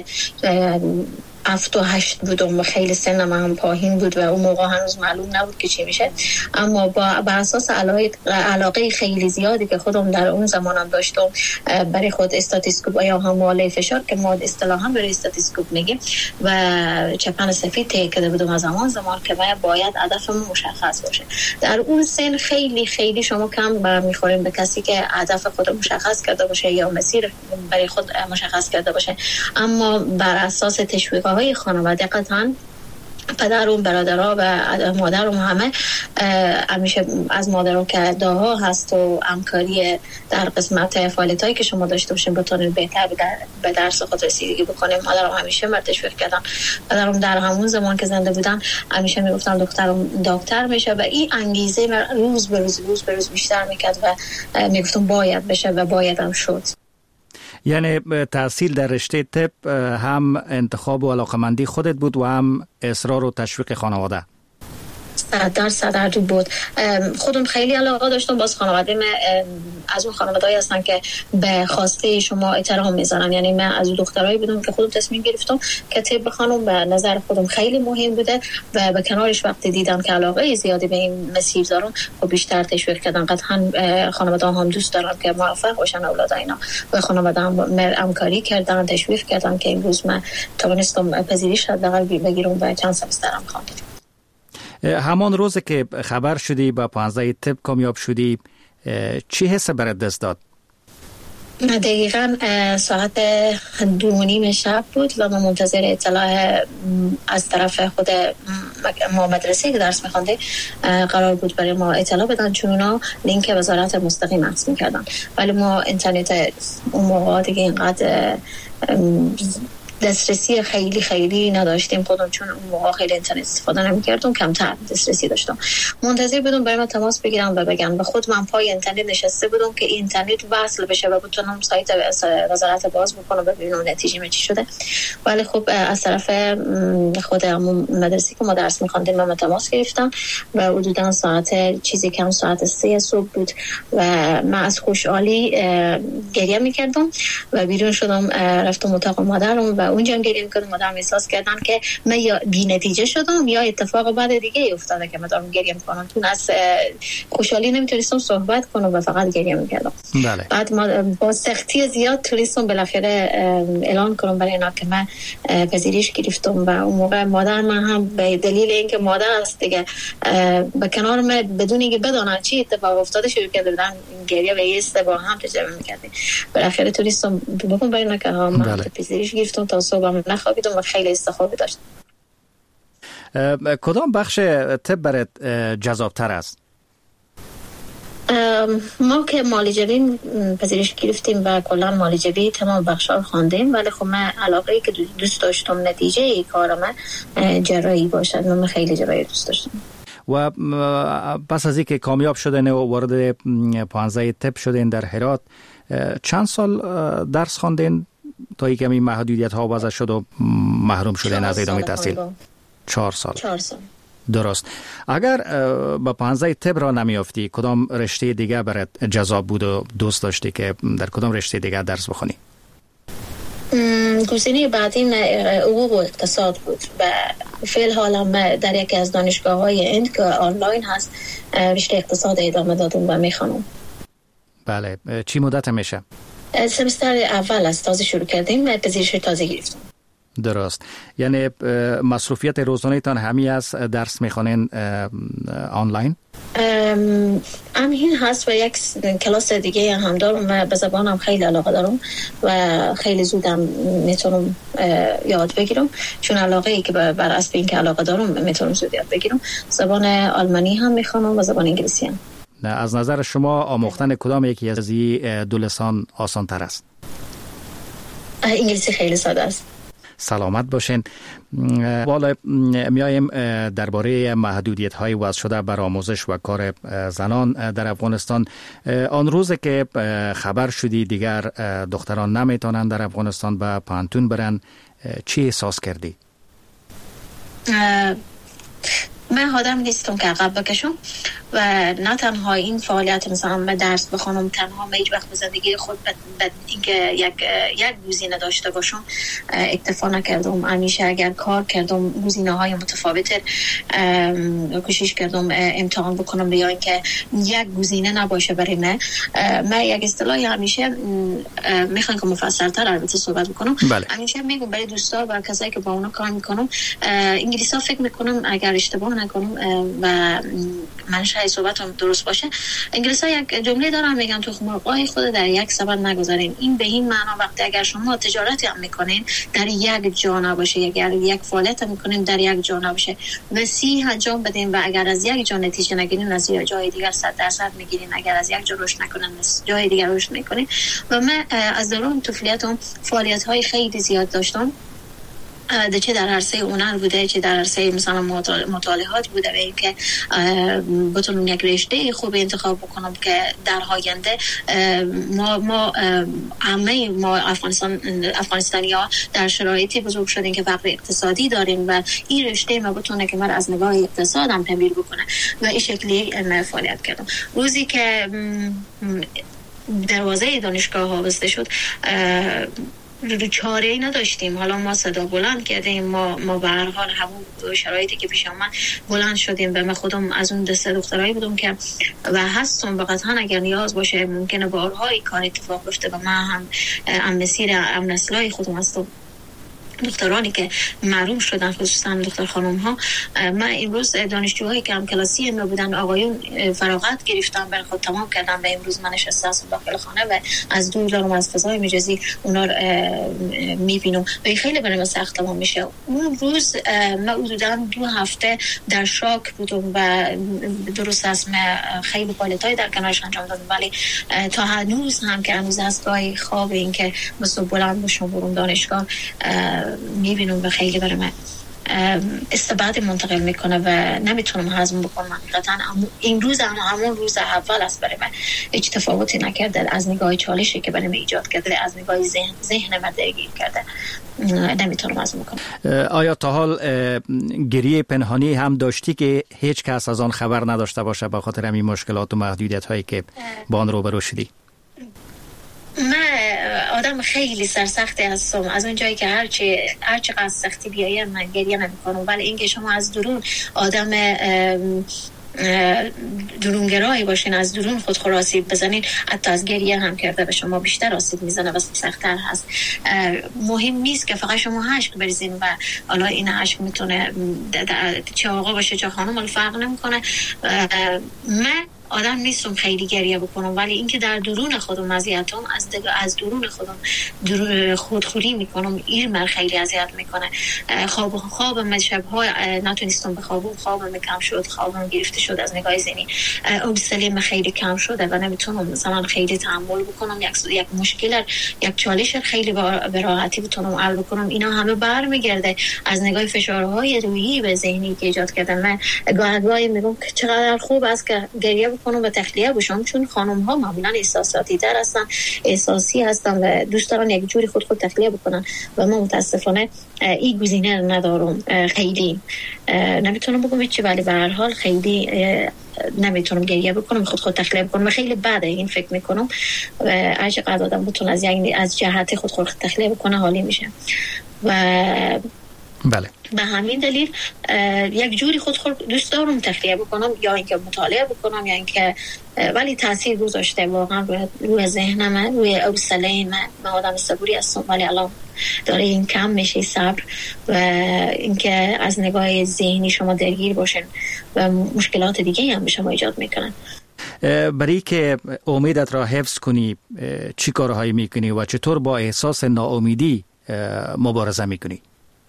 هفت و هشت بودم و خیلی سنم هم پایین بود و اون موقع هنوز معلوم نبود که چی میشه، اما با بر اساس علاقه, علاقه خیلی زیادی که خودم در اون زمانم داشتم برای خود استاتیسکوپ یا هم معادله فشار که ما اصطلاحا برای استاتیسکوپ میگیم و چپن سفید طی کرده بودم از زمان زمان که من باید هدفم مشخص باشه. در اون سن خیلی خیلی شما کم برمیخوریم به کسی که هدف خود مشخص کرده باشه یا مسیر برای خود مشخص کرده باشه، اما بر اساس تشویق های خانواده قطعا پدرم، برادرها و مادرم همه همیشه از مادرم که داها هست و همکاری در قسمت فعالیت هایی که شما داشته باشین بتونید بهتر به درس خود رسیدگی بکنیم. مادرم همیشه مرا تشویق کردن. پدرم در همون زمان که زنده بودن همیشه میگفتن دخترم دکتر میشه و این انگیزه مرا روز به روز روز به روز بیشتر میکرد و میگفتم باید بشه و باید هم شد. یعنی تحصیل در رشته طب هم انتخاب و علاقمندی خودت بود و هم اصرار و تشویق خانواده؟ صد در صد بود. خودم خیلی علاقه داشتم. باز خانواده من از اون خانواده‌ای هستن که به خواسته شما احترام میذارن. یعنی من از اون دخترایی بودم که خودم تصمیم گرفتم که طب بخونم. به نظر خودم خیلی مهم بوده و به کنارش وقتی دیدم که علاقه زیادی به این مسیر دارم و بیشتر تشویق کردن. قطعا خانواده هم دوست دارن که موفق باشن اولاد اینا و خانواده هم همکاری کردن، تشویق کردن که امروز من توانستم پذیرش حداقل بگیرم و چند سمسترم خواندم. همان روز که خبر شدی با پانزده طب کامیاب شدی چی حس برات دست داد؟ دقیقاً ساعت دو و نیم شب بود و ما منتظر اطلاع از طرف خود ما مدرسه که درس می‌خوانده قرار بود برای ما اطلاع بدن، چون اونا لینک وزارت مستقیم عکس می‌کردن ولی ما اینترنت اون موقع دیگه اینقدر دسترسی خیلی خیلی نداشتیم خودم، چون اون موقع خیلی اینترنت استفاده نمی‌کردم، کمتر دسترسی داشتم. منتظر بودم برای من تماس بگیرم و بگم. به خود من پای اینترنت نشسته بودم که اینترنت وصل بشه و بتونم سایت وزارت باز بکنم و ببینم نتیجه چی شده. ولی خب از طرف خود مدرسه که ما درس می‌خواندیم من تماس گرفتم و حدوداً ساعت چیزی کم ساعت سه صبح بود و من از خوشحالی گریه می‌کردم و بیرون شدم رفتم اتاق مادرم و اونجا هم گریه می‌کردم. مادرم احساس کردن که من یا بی نتیجه شدم یا اتفاق بعد دیگه افتاده که مادرم گریه می‌کنم. چون از خوشحالی نمیتونستم صحبت کنم و فقط گریه می‌کردم. بله. بعد ما با سختی زیاد تونستم بالاخره اعلان کنم برای اینا که من پذیرش گرفتم و اون موقع مادر من هم به دلیل اینکه مادر است دیگه به کنار من بدون اینکه بدونه چی اتفاق افتاده شروع کرده بودن گریه و ایست با هم تجربه می‌کردیم. بالاخره تونستم بگم برای اینا که من پذیرش گرفتم تا صبحم نخوابیدم و خیلی استخوابی داشتم. کدام بخش طب برات جذاب‌تر است؟ ما که معالجه پذیرش گرفتیم و کلا معالجه تمام بخش‌ها خواندیم، ولی خب من علاقه‌ای که دوست داشتم نتیجه ای کارم جراحی باشد. من خیلی جراحی دوست داشتم و پس از اینکه کامیاب شدین و وارد پانزده طب شدین در هرات، چند سال درس خواندین تا اینکه این محدودیت ها وضع شد و محروم شدین از ادامه تحصیل؟ چهار سال. چهار سال. درست. اگر با پانزده طب را نمیافتی، کدام رشته دیگه برات جذاب بود و دوست داشتی که در کدام رشته دیگه درس بخونی؟ گزینه بعدی حقوق و اقتصاد بود و فعل حالا در یکی از دانشگاه های هند که آنلاین هست رشته اقتصاد ادامه دادم و میخوانم. بله. چی مدت میشه؟ سمستر اول است، تازه شروع کردیم و پذیرش تازه گرفتم. درست. یعنی مصروفیت روزانه تان همی از درس میخوانین آنلاین؟ همین هست و یک کلاس دیگه هم دارم و به زبانم خیلی علاقه دارم و خیلی زودم میتونم یاد بگیرم، چون علاقه ای که بر اساس اینکه علاقه دارم میتونم زود یاد بگیرم. زبان آلمانی هم میخوانم و زبان انگلیسی هم. از نظر شما آموختن کدام یکی از این دو لسان آسان تر است؟ انگلیسی خیلی ساده است. سلامت باشین. والا میایم درباره محدودیت های وضع شده بر آموزش و کار زنان در افغانستان. آن روز که خبر شدی دیگر دختران نمیتونن در افغانستان به پانتون برن، چی احساس کردی؟ من آدم نیستم که عقب بکشم و نه تنها این فعالیت مثلا من درس بخونم، تنها من هیچ وقت به زندگی خود به اینکه یک یک گزینه داشته باشم اکتفا نکردم. همیشه اگر کار کردم گزینه های متفاوت کوشش کردم امتحان بکنم یا اینکه یک گزینه نباشه برای من. من یک اصطلاحی همیشه میخوام که مفصل تر البته صحبت بکنم. بله. همیشه میگم برای دوستا و کسایی که با اونا کار میکنم، انگلیسا فکر میکنم اگر اشتباه نکنم و من شاید صحبتم درست باشه، انگلیسا یک جمله دارن میگن تو مرغای خود در یک سبد نگذارین. این به این معنا وقتی اگر شما تجارتی هم میکنین در یک جا نباشه، اگر یک فعالیت هم میکنین در یک جا نباشه، وسیع انجام بدین و اگر از یک جا نتیجه نگیرین از یک جای دیگر صد درصد میگیرین. اگر از یک جا رشد نکنین از جای دیگر رشد میکنین. و من از دوران طفولیتم فعالیت های خیلی زیاد داشتم، چه در عرصه هنر بوده، چه در عرصه مثلا مطالعات بوده و اینکه بتونم یک رشته خوب انتخاب بکنم که در آینده ما ما همه ما افغانستان افغانستانی‌ها در شرایطی بزرگ شدیم که فقر اقتصادی داریم و این رشته ما بتونه که من از نگاه اقتصادم تعبیر بکنه و این شکلی من فعالیت کردم. روزی که دروازه دانشگاه ها بسته شد رو چاره ای نداشتیم. حالا ما صدا بلند کردیم، ما ما به هر حال همون شرایطی که پیش آمد بلند شدیم و من خودم از اون دسته دخترایی بودم که و هستم قطعا اگر نیاز باشه ممکنه بارها این کار اتفاق بیفته و من هم ام مسیر ام نسلای خودم هستم. دخترانی که معروف شدن خصوصا دختر خانم ها، من امروز دانشجوهایی که هم کلاسی ما بودن آقایون فراغت گرفتن برای خود تمام کردن و امروز من نشسته هستم داخل خانه و از دور دارم از فضای مجازی اونا رو میبینم و این خیلی برای من سخت تمام میشه. اون روز من حدودا دو هفته در شاک بودم و درست است من خیلی فعالیت‌های در کنارش انجام دادم، ولی تا هنوز هم که هنوز هست گاهی خواب این که مثلا بلند باشم برم دانشگاه میبینم و خیلی برای من استبعاد منتقل میکنه و نمیتونم هضم بکنم. حقیقتا این روز هم همون روز اول است برای من، هیچ تفاوتی نکرده از نگاه چالشی که برای من ایجاد کرده، از نگاه ذهن ذهن من درگیر کرده، نمیتونم هضم بکنم. آیا تا حال گریه پنهانی هم داشتی که هیچ کس از آن خبر نداشته باشه به خاطر همین مشکلات و محدودیت هایی که با آن روبرو شدی؟ من آدم خیلی سرسختی هستم، از اون جایی که هرچی هرچی قد سختی بیایه من گریه نمی‌کنم، ولی اینکه شما از درون آدم درونگرایی باشین، از درون خود خود آسیب بزنین، حتی از گریه هم کرده به شما بیشتر آسیب میزنه و سخت‌تر هست. مهم نیست که فقط شما اشک بریزین و حالا این اشک میتونه چه آقا باشه چه خانم، فرق نمیکنه. من آدم نیستم خیلی گریه بکنم، ولی اینکه در درون خودم اذیتم، از از درون خودم درون خودخوری میکنم، این من خیلی اذیت میکنه. خواب خوابم شب‌ها نتونستم بخوابم، خوابم کم شد، خوابم گرفته شد از نگاه ذهنی، حوصله‌ام خیلی کم شده و نمیتونم مثلا خیلی تحمل بکنم یک یک مشکل، یک چالش خیلی به راحتی بتونم حل بکنم. اینا همه برمیگرده از نگاه فشارهای روحی به ذهنی که ایجاد کردم. من گاهی گاهی میگم که چقدر خوب است که گریه بکنم و تخلیه بشم، چون خانم ها معمولا احساساتی تر هستن، احساسی هستن و دوست دارن یک جوری خود خود تخلیه بکنن و من متاسفانه این گزینه رو ندارم. خیلی نمیتونم بگم چی، ولی به هر حال خیلی نمیتونم گریه بکنم، خود خود تخلیه بکنم. خیلی بده این فکر میکنم و هر چقدر آدم بتونه از یک از جهت خود خود تخلیه بکنه حالی میشه. و بله، به همین دلیل یک جوری خود خود دوست دارم تخلیه بکنم، یا اینکه مطالعه بکنم، یا اینکه ولی تاثیر گذاشته واقعا روی, روی ذهن من، روی حوصله من. من آدم صبوری هستم ولی الان داره این کم میشه صبر، و اینکه از نگاه ذهنی شما درگیر باشین و مشکلات دیگه هم به شما ایجاد میکنن. برای که امیدت را حفظ کنی چی کارهایی میکنی و چطور با احساس ناامیدی مبارزه میکنی؟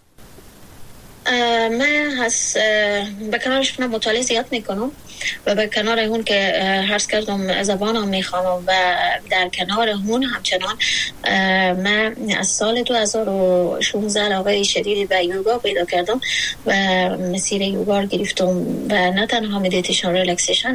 من هست به کنارش مطالعه زیاد میکنم و به کنار اون که هرس کردم زبانم میخوام و در کنار اون همچنان من از سال دو هزار و شانزده علاقه شدیدی به یوگا پیدا کردم و مسیر یوگا گرفتم و نه تنها مدیتیشن ریلکسیشن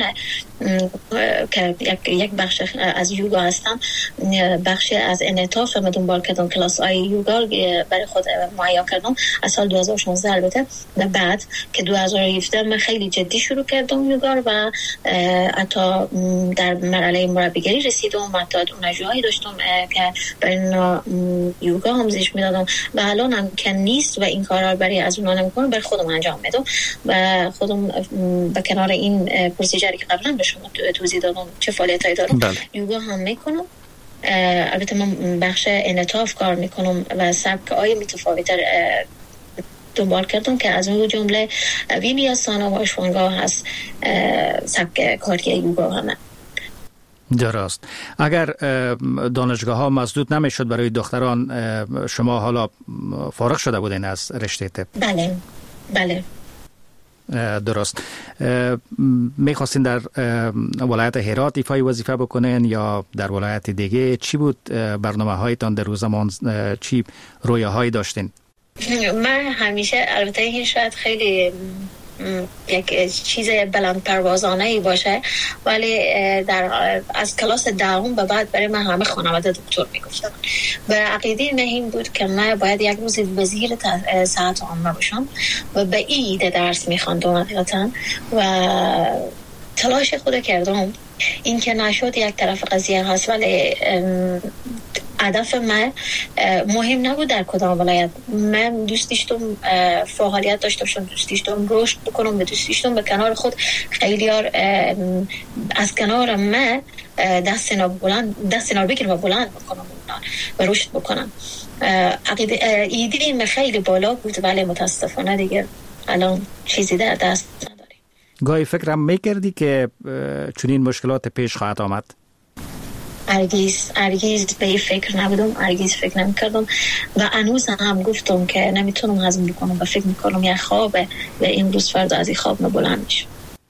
که یک یک بخش از یوگا هستم، بخش از انعطاف من دنبال کردم، کلاس های یوگا برای خود مهیا کردم از سال دو هزار و شانزده. البته بعد که دو هزار و هفده من خیلی جدی شروع کردم یوگا و حتی در مرحله مربیگری رسیدم، حتی اونجایی داشتم که برای یوگا آموزش میدادم و الان هم که نیست و این کارا برای از اونا نمیکنم، برای خودم انجام میدم و خودم به کنار این پروسیجری که قبلا به شما توضیح دادم چه فعالیتایی دارم بله. یوگا هم میکنم. البته من بخش انعطاف کار میکنم و سبک های متفاوت‌تر دنبال کردم که از اون جمله وینیاسانا و اشوانگا هست، سبک کاری یوگا همه. درست. اگر دانشگاه ها مسدود نمیشد برای دختران، شما حالا فارغ شده بودین از رشته طب؟ بله بله درست. میخواستین در ولایت هرات ایفای وظیفه بکنین یا در ولایت دیگه؟ چی بود برنامه هایتان در روز زمان؟ چی رویاهایی داشتین؟ من همیشه، البته این شاید خیلی یک چیز بلند پروازانه ای باشه، ولی در از کلاس دهم به بعد برای من همه خانواده دکتر میگفتن و عقیده من این بود که من باید یک روز وزیر صحت عامه باشم و به این ایده درس میخواندم حقیقتا و تلاش خود کردم. این که نشد یک طرف قضیه هست، ولی هدف من مهم نبود در کدام ولایت. من دوست داشتم فعالیت داشته باشم، دوست داشتم رشد بکنم، دوست داشتم به کنار خود خیلی از کنار من دست اینا بلند دست اینا بگیرم و بلند بکنم و رشد بکنم. عقیده ایده من خیلی بالا بود، ولی متاسفانه دیگه الان چیزی در دست نداریم. گاهی فکرم میکردی که چنین مشکلات پیش خواهد آمد؟ هرگز هرگز به این فکر نبودم، هرگز فکر نمی‌کردم و هنوز هم گفتم که نمیتونم هضم بکنم و فکر میکنم یک خوابه و امروز فردا از این خواب من بلند میشم.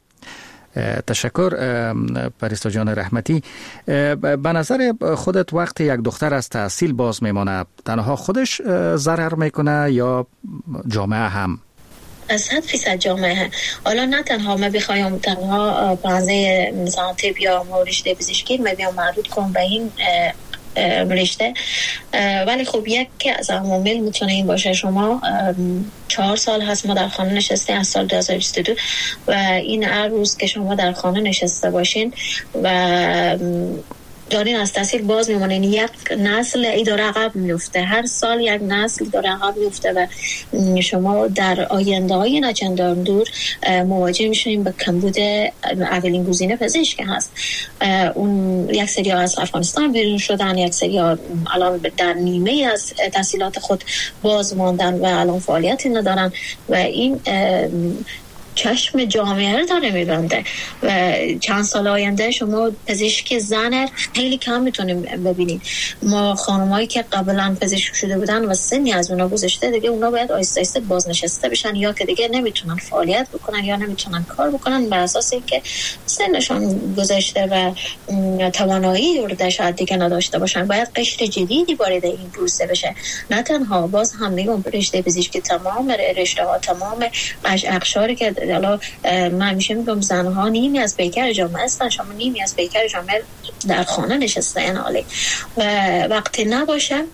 تشکر پریسا جان رحمتی. به نظر خودت وقت یک دختر از تحصیل باز میمانه، تنها خودش ضرر میکنه یا جامعه هم؟ صد فیصد جامعه. حالا نه تنها من بخوایم تنها پرنده مثلا طب یا رشته پزشکی من بیام محدود کنم به این رشته، ولی خب یک که از عوامل میتونه این باشه. شما چهار سال هست ما در خانه نشسته از سال دو هزار و بیست و دو و این هر روز که شما در خانه نشسته باشین و دارین از تحصیل باز میمونین، یک نسل ای داره عقب میفته، هر سال یک نسل داره عقب میفته و شما در آینده های نچندان دور مواجه میشین به کمبود اولین گزینه پزشک هست. اون یک سری ها از افغانستان بیرون شدن، یک سری ها الان در نیمه از تحصیلات خود باز ماندن و الان فعالیتی ندارن و این چشم جامعه رو داره میبنده و چند سال آینده شما پزشک زن خیلی کم میتونیم ببینید. ما خانمایی که قبلا پزشک شده بودن و سنی از اونا گذشته دیگه اونا باید آیسته آیسته بازنشسته بشن یا که دیگه نمیتونن فعالیت بکنن یا نمیتونن کار بکنن بر اساس اینکه سنشون گذشته و توانایی رو شاید دیگه نداشته باشن. باید قشر جدیدی وارد این پروسه بشه. نه تنها باز هم میگم رشته پزشکی تمام رشته ها تمام اقشاری که حالا من میشه میگم زنها نیمی از پیکر جامعه هستن، شما نیمی از پیکر جامعه در خانه نشستن حالی و وقتی نباشه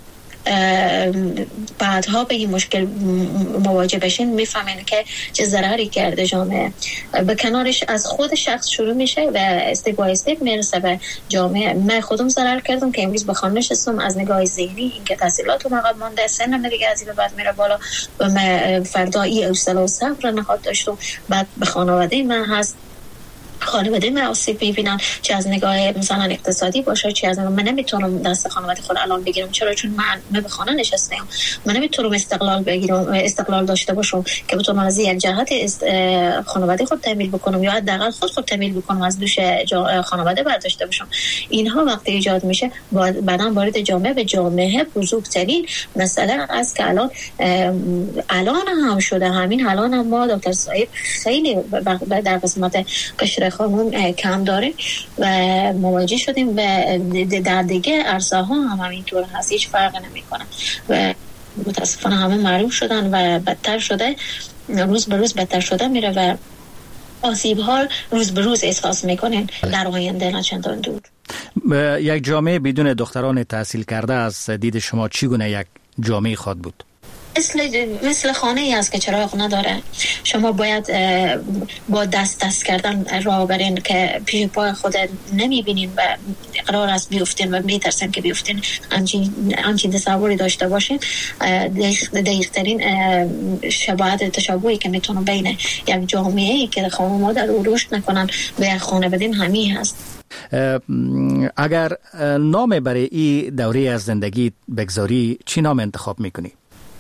بعدها به این مشکل مواجه بشین میفهمین که چه ضرری کرده جامعه. به کنارش از خود شخص شروع میشه و استپ بای استپ میرسه به جامعه. من خودم ضرر کردم که امروز به خانه نشستم از نگاه ذهنی اینکه تحصیلاتم عقب مونده، سنم دیگه از این بعد میره بالا و من فردا این حوصله و صبر نخواد داشتم. بعد به خانواده من هست خانواده من آسیب می‌بینن، چه از نگاه مثلا اقتصادی باشه چه از من نمیتونم دست خانواده خود الان بگیرم. چرا؟ چون من من به خانه نشستم، من نمیتونم استقلال بگیرم، استقلال داشته باشم که بتونم از یک جهت خانواده خود تامین بکنم یا حداقل خود خود تامین بکنم، از دوش خانواده برداشته باشم. اینها وقتی ایجاد میشه بعداً وارد جامعه به جامعه بزرگترین مسئله است که الان الان هم شده. همین الان هم ما دکتر صاحب خیلی در قسمت قشر خانم کم داریم و مواجه شدیم و در دیگه عرصه ها هم همینطور هست، هیچ فرق نمیکنه و متاسفانه همه معروف شدن و بدتر شده، روز به روز بدتر شده میره و آسیب ها روز به روز احساس میکنین در آینده نه چندان دور. یک جامعه بدون دختران تحصیل کرده از دید شما چگونه یک جامعه خواد بود؟ مثل مثل خانه ای است که چراغ نداره. شما باید با دست دست کردن راه برین که پیش پای خود نمیبینین و قرار است بیفتین و میترسین که بیفتین. همچین همچین تصوری داشته باشین. دقیق ترین شباهت تشابهی که میتونه بین یک جامعه ای که خانواده در او رشد نکنن و یک خانه بدین همین هست. اگر نام برای این دوره از زندگی بگذاری چی نام انتخاب میکنی؟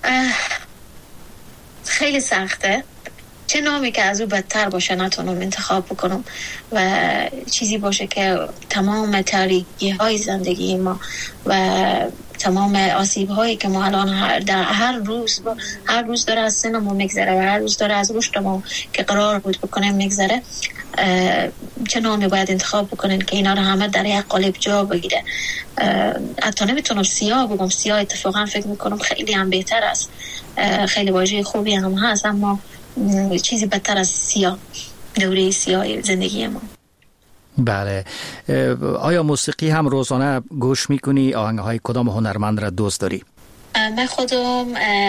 خیلی سخته. چه نامی که از او بدتر باشه نتونم انتخاب بکنم و چیزی باشه که تمام تاریکی های زندگی ما و تمام آسیب هایی که ما الان هر, در هر روز با هر روز داره از سنمون میگذره و هر روز داره از رشدمون که قرار بود بکنیم میگذره، چه نامی باید انتخاب بکنین که اینا رو همه در یک قالب جا بگیره. حتی نمیتونم سیاه بگم، سیاه اتفاقا فکر میکنم خیلی هم بهتر است، خیلی واژه خوبی هم هست، اما چیزی بدتر از سیاه، دوره سیاه زندگی ما. بله. آیا موسیقی هم روزانه گوش میکنی؟ آهنگ‌های کدام هنرمند را دوست داری؟ من خودم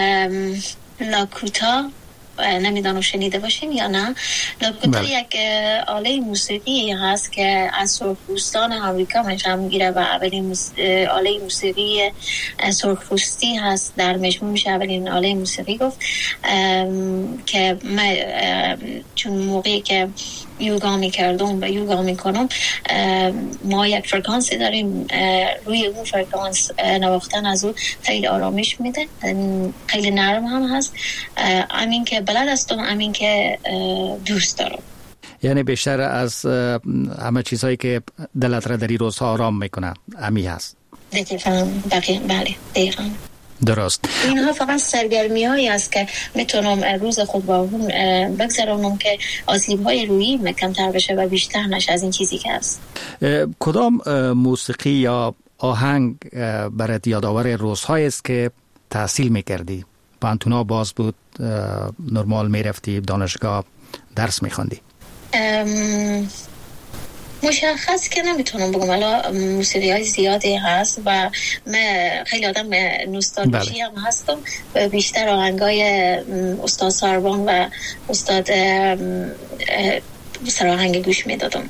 لاکوتا نمیدانم شنیده باشین یا نه. لاکوتا بله. یک آله موسیقی هست که از سرخپوستان آمریکا منشأ میگیره و اولین موس... آله موسیقی سرخپوستی هست، در مجموع میشه اولین آله موسیقی گفت که من چون موقعی که یوگا میکردم و یوگا میکنم ما یک فرکانسی داریم، روی اون فرکانس نواختن از اون خیلی آرامش میده، خیلی نرم هم هست، همین که بلد هستم، همین که دوست دارم. یعنی بیشتر از همه چیزهایی که دلت را در این روزها آرام میکنه امی هست؟ دقیقاً بله دقیقاً درست. اینها فقط سرگرمی هایی است که میتونم روز خود با اون بگذرونم که آسیب های روحی کمتر بشه و بیشتر نشه از این چیزی که هست. کدام موسیقی یا آهنگ برات یادآور روزهایی است که تحصیل میکردی؟ پانتونا باز بود، نرمال میرفتی دانشگاه درس میخوندی؟ ام... مشخص که نمیتونم بگم، الان موسیقی های زیادی هست و من خیلی آدم نوستالژی هم هستم و بیشتر آهنگای استاد ساربان و استاد سراهنگ گوش میدادم.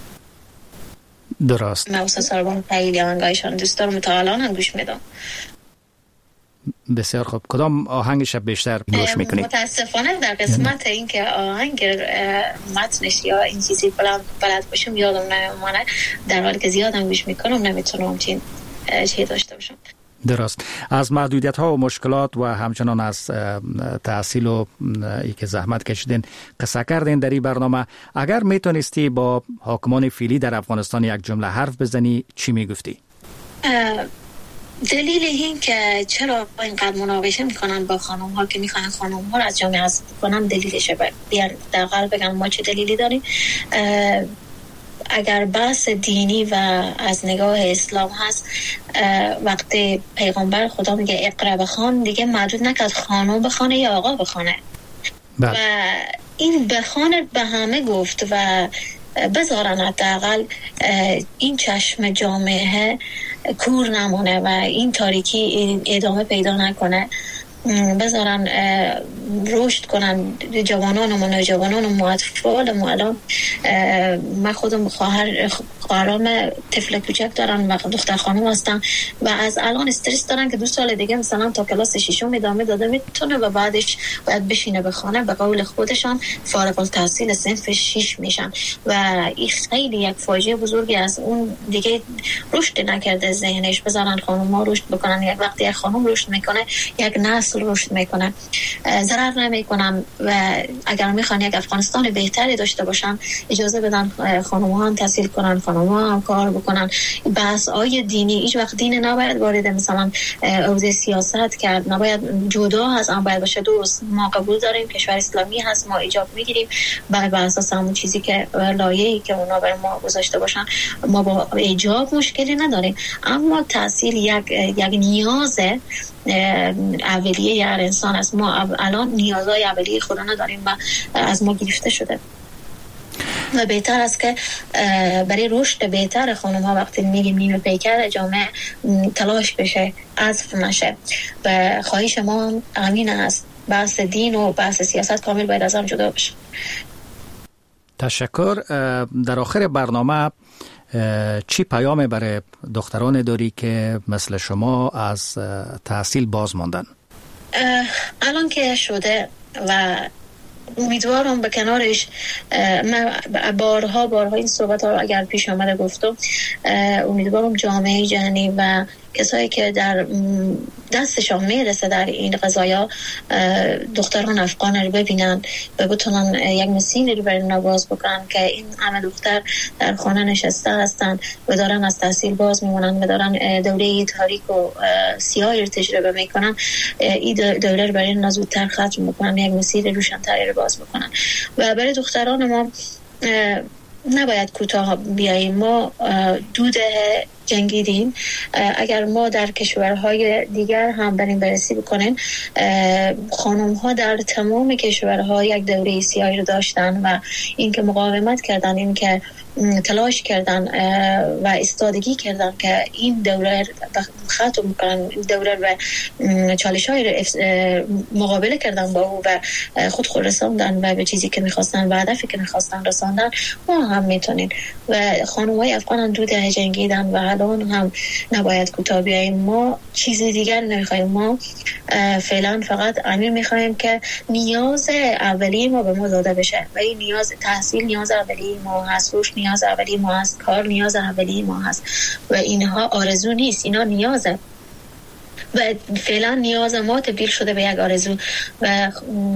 درست. من استاد ساربان خیلی آهنگایشان دوست دارم، تا الان هم گوش میدم. بسیار خوب. کدام آهنگش بیشتر گوش میکنی؟ متاسفانه در قسمت این که آهنگ متنش یا این چیزی بلند بلد باشم یادم نمیمونه، در حالی که زیادم گوش میکنم نمیتونم چین چی داشته باشم. درست. از محدودیت ها و مشکلات و همچنان از تحصیل و ای که زحمت کشیدین قصه کردین در این برنامه. اگر میتونستی با حاکمان فعلی در افغانستان یک جمله حرف بزنی چی میگفتی؟ دلیل این که چرا اینقدر مناقشه میکنن با خانم ها که میخوان خانم ها رو از جامعه حذف کنن دلیلشه. بیان در قلب بگن ما چه دلیلی داریم. اگر بحث دینی و از نگاه اسلام هست، وقتی پیغمبر خدا میگه اقرا بخوان، دیگه محدود نکرد خانم بخونه یا آقا بخونه و این بخونه به همه گفت و بذارن حداقل این چشم جامعه کور نمونه و این تاریکی ادامه پیدا نکنه، بذارن رشد کنن جوانان و نوجوانان و اطفال. الان من خودم خواهر خواهرام طفل کوچک دارن و دختر خانم هستن و از الان استرس دارن که دو سال دیگه مثلا تا کلاس ششم ادامه داده میتونه و بعدش باید بشینه بخونه. به قول خودشان فارغ التحصیل صنف شش میشن و این خیلی یک فاجعه بزرگی از اون دیگه رشد نکرده ذهنش. بذارن خانم ها رشد بکنن. یک وقتی یک خانم رشد میکنه یک نسل رشد میکنه، ضرر نمیکنن و اگر میخوان یک افغانستان بهتری داشته باشن اجازه بدن خانم ها هم تحصیل کنن، خانم ها هم کار بکنن. بحث های دینی هیچ وقت دین نباید وارد مثلا حوزه سیاست کرد، نباید جدا از آن باید باشه. درست ما قبول داریم کشور اسلامی هست، ما ایجاب میگیریم بر اساس همون چیزی که لایه‌ای که اونا بر ما گذاشته باشن ما با ایجاب مشکلی نداریم، اما تحصیل یک یک نیازه اولیه هر انسان است. ما الان نیازهای اولیه خدا نداریم و از ما گرفته شده و بهتر است که برای رشد بهتر خانم ها وقتی میگیم نیمه پیکر جامعه تلاش بشه، حذف نشه و خواهش ما همین است. بحث دین و بحث سیاست کامل باید از هم جدا بشه. تشکر. در آخر برنامه چی پیام برای دختران داری که مثل شما از تحصیل باز ماندن؟ الان که شده و امیدوارم به کنارش من بارها بارها این صحبت ها اگر پیش آمده گفتم، امیدوارم جامعه جهانی و کسایی که در دستشان میرسه در این قضایا دختران افغان رو ببینن و بتونن یک مسیری رو برای اونا باز بکنن که این همه دختر در خانه نشسته هستن و دارن از تحصیل باز میمونن و دارن دوره تاریک و سیاهی رو تجربه میکنن. این دوره رو برای اونا زودتر ختم بکنن، یک مسیر روشن‌تری رو باز بکنن و برای دختران ما نباید کوتاه بیاییم. ما دود جنگیدیم. اگر ما در کشورهای دیگر هم بریم بررسی بکنیم، خانم ها در تمام کشورها یک دوره سیاهی رو داشتن و این که مقاومت کردن، این که تلاش کردن و استادگی کردن که این دوره ختم کنن، دوره و چالش های مقابله کردن با او و خود خود رساندن و به چیزی که میخواستن و هدفی که میخواستن رساندن. ما هم میتونیم و خانم های افغان هم دود جنگیدن و الان هم نباید کوتاه بیاییم. ما چیزی دیگر نمیخوایم، ما فعلا فقط امیر میخوایم که نیاز اولیه ما به ما داده بشه و این نیاز تحصیل نیاز اولیه ما هست، روش نیاز اولیه ما هست، کار نیاز اولیه ما هست و اینها آرزو نیست، اینا نیازه و فعلا نیاز ما تبدیل شده به یک آرزو و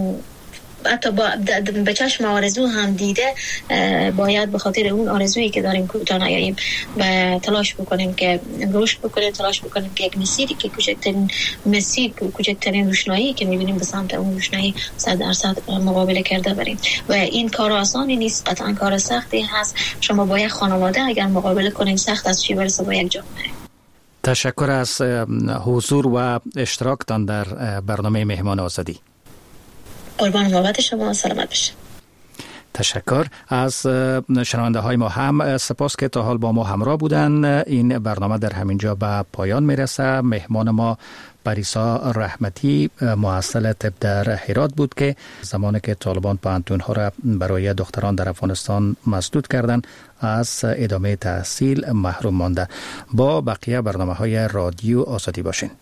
حتی با به چشم آرزو هم دیده باید به خاطر اون آرزویی که داریم کوتاه نیاییم و تلاش بکنیم که رشد بکنیم، تلاش بکنیم که یک مسیری که کوچکترین مسیر کوچکترین روشنایی که میبینیم به سمت اون روشنایی صد درصد مقابله کرده بریم و این کار آسانی نیست، قطعا کار سختی هست. شما با یک خانواده اگر مقابله کنید سخت است، چی برسه با یک جامعه. تشکر از حضور و اشتراکتان در برنامه مهمان آزادی. قربان محبت شما، سلامت بشه. تشکر از شنونده های ما هم سپاس که تا حال با ما همراه بودن. این برنامه در همینجا به پایان میرسه. مهمان ما پریسا رحمتی محصل طب در هرات بود که زمانی که طالبان پوهنتون ها را برای دختران در افغانستان مسدود کردند از ادامه تحصیل محروم مانده. با بقیه برنامه های رادیو آزادی باشین.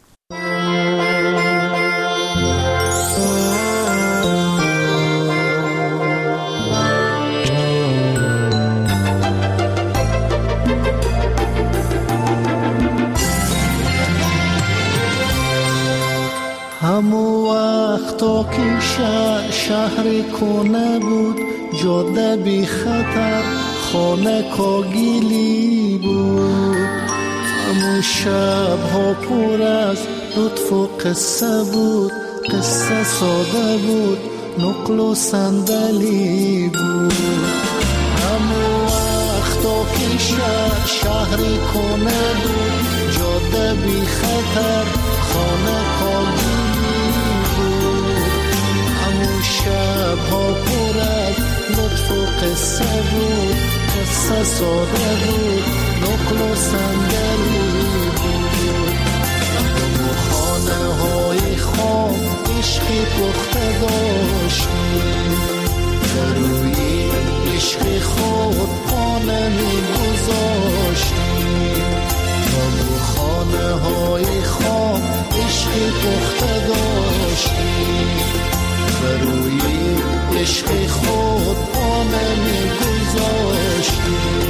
که شهر شهر کنه بود، جاده بی خطر خانه کاگیلی بود. همون شب ها پر از لطف و قصه بود، قصه ساده بود، نقل و صندلی بود. همون وقتا که شهر شهر کنه بود، جاده بی خطر خانه کاگیلی بود. همون شب ها پر از لطف و قصه بود، قصه ساده بود، نقل و صندلی بود. همون خانه های خام عشقی پخته داشتیم، روی عشق خود پانه می گذاشتیم. همون خانه های خام عشقی پخته داشتیم، روی عشق خود پانه می گذاشتیم.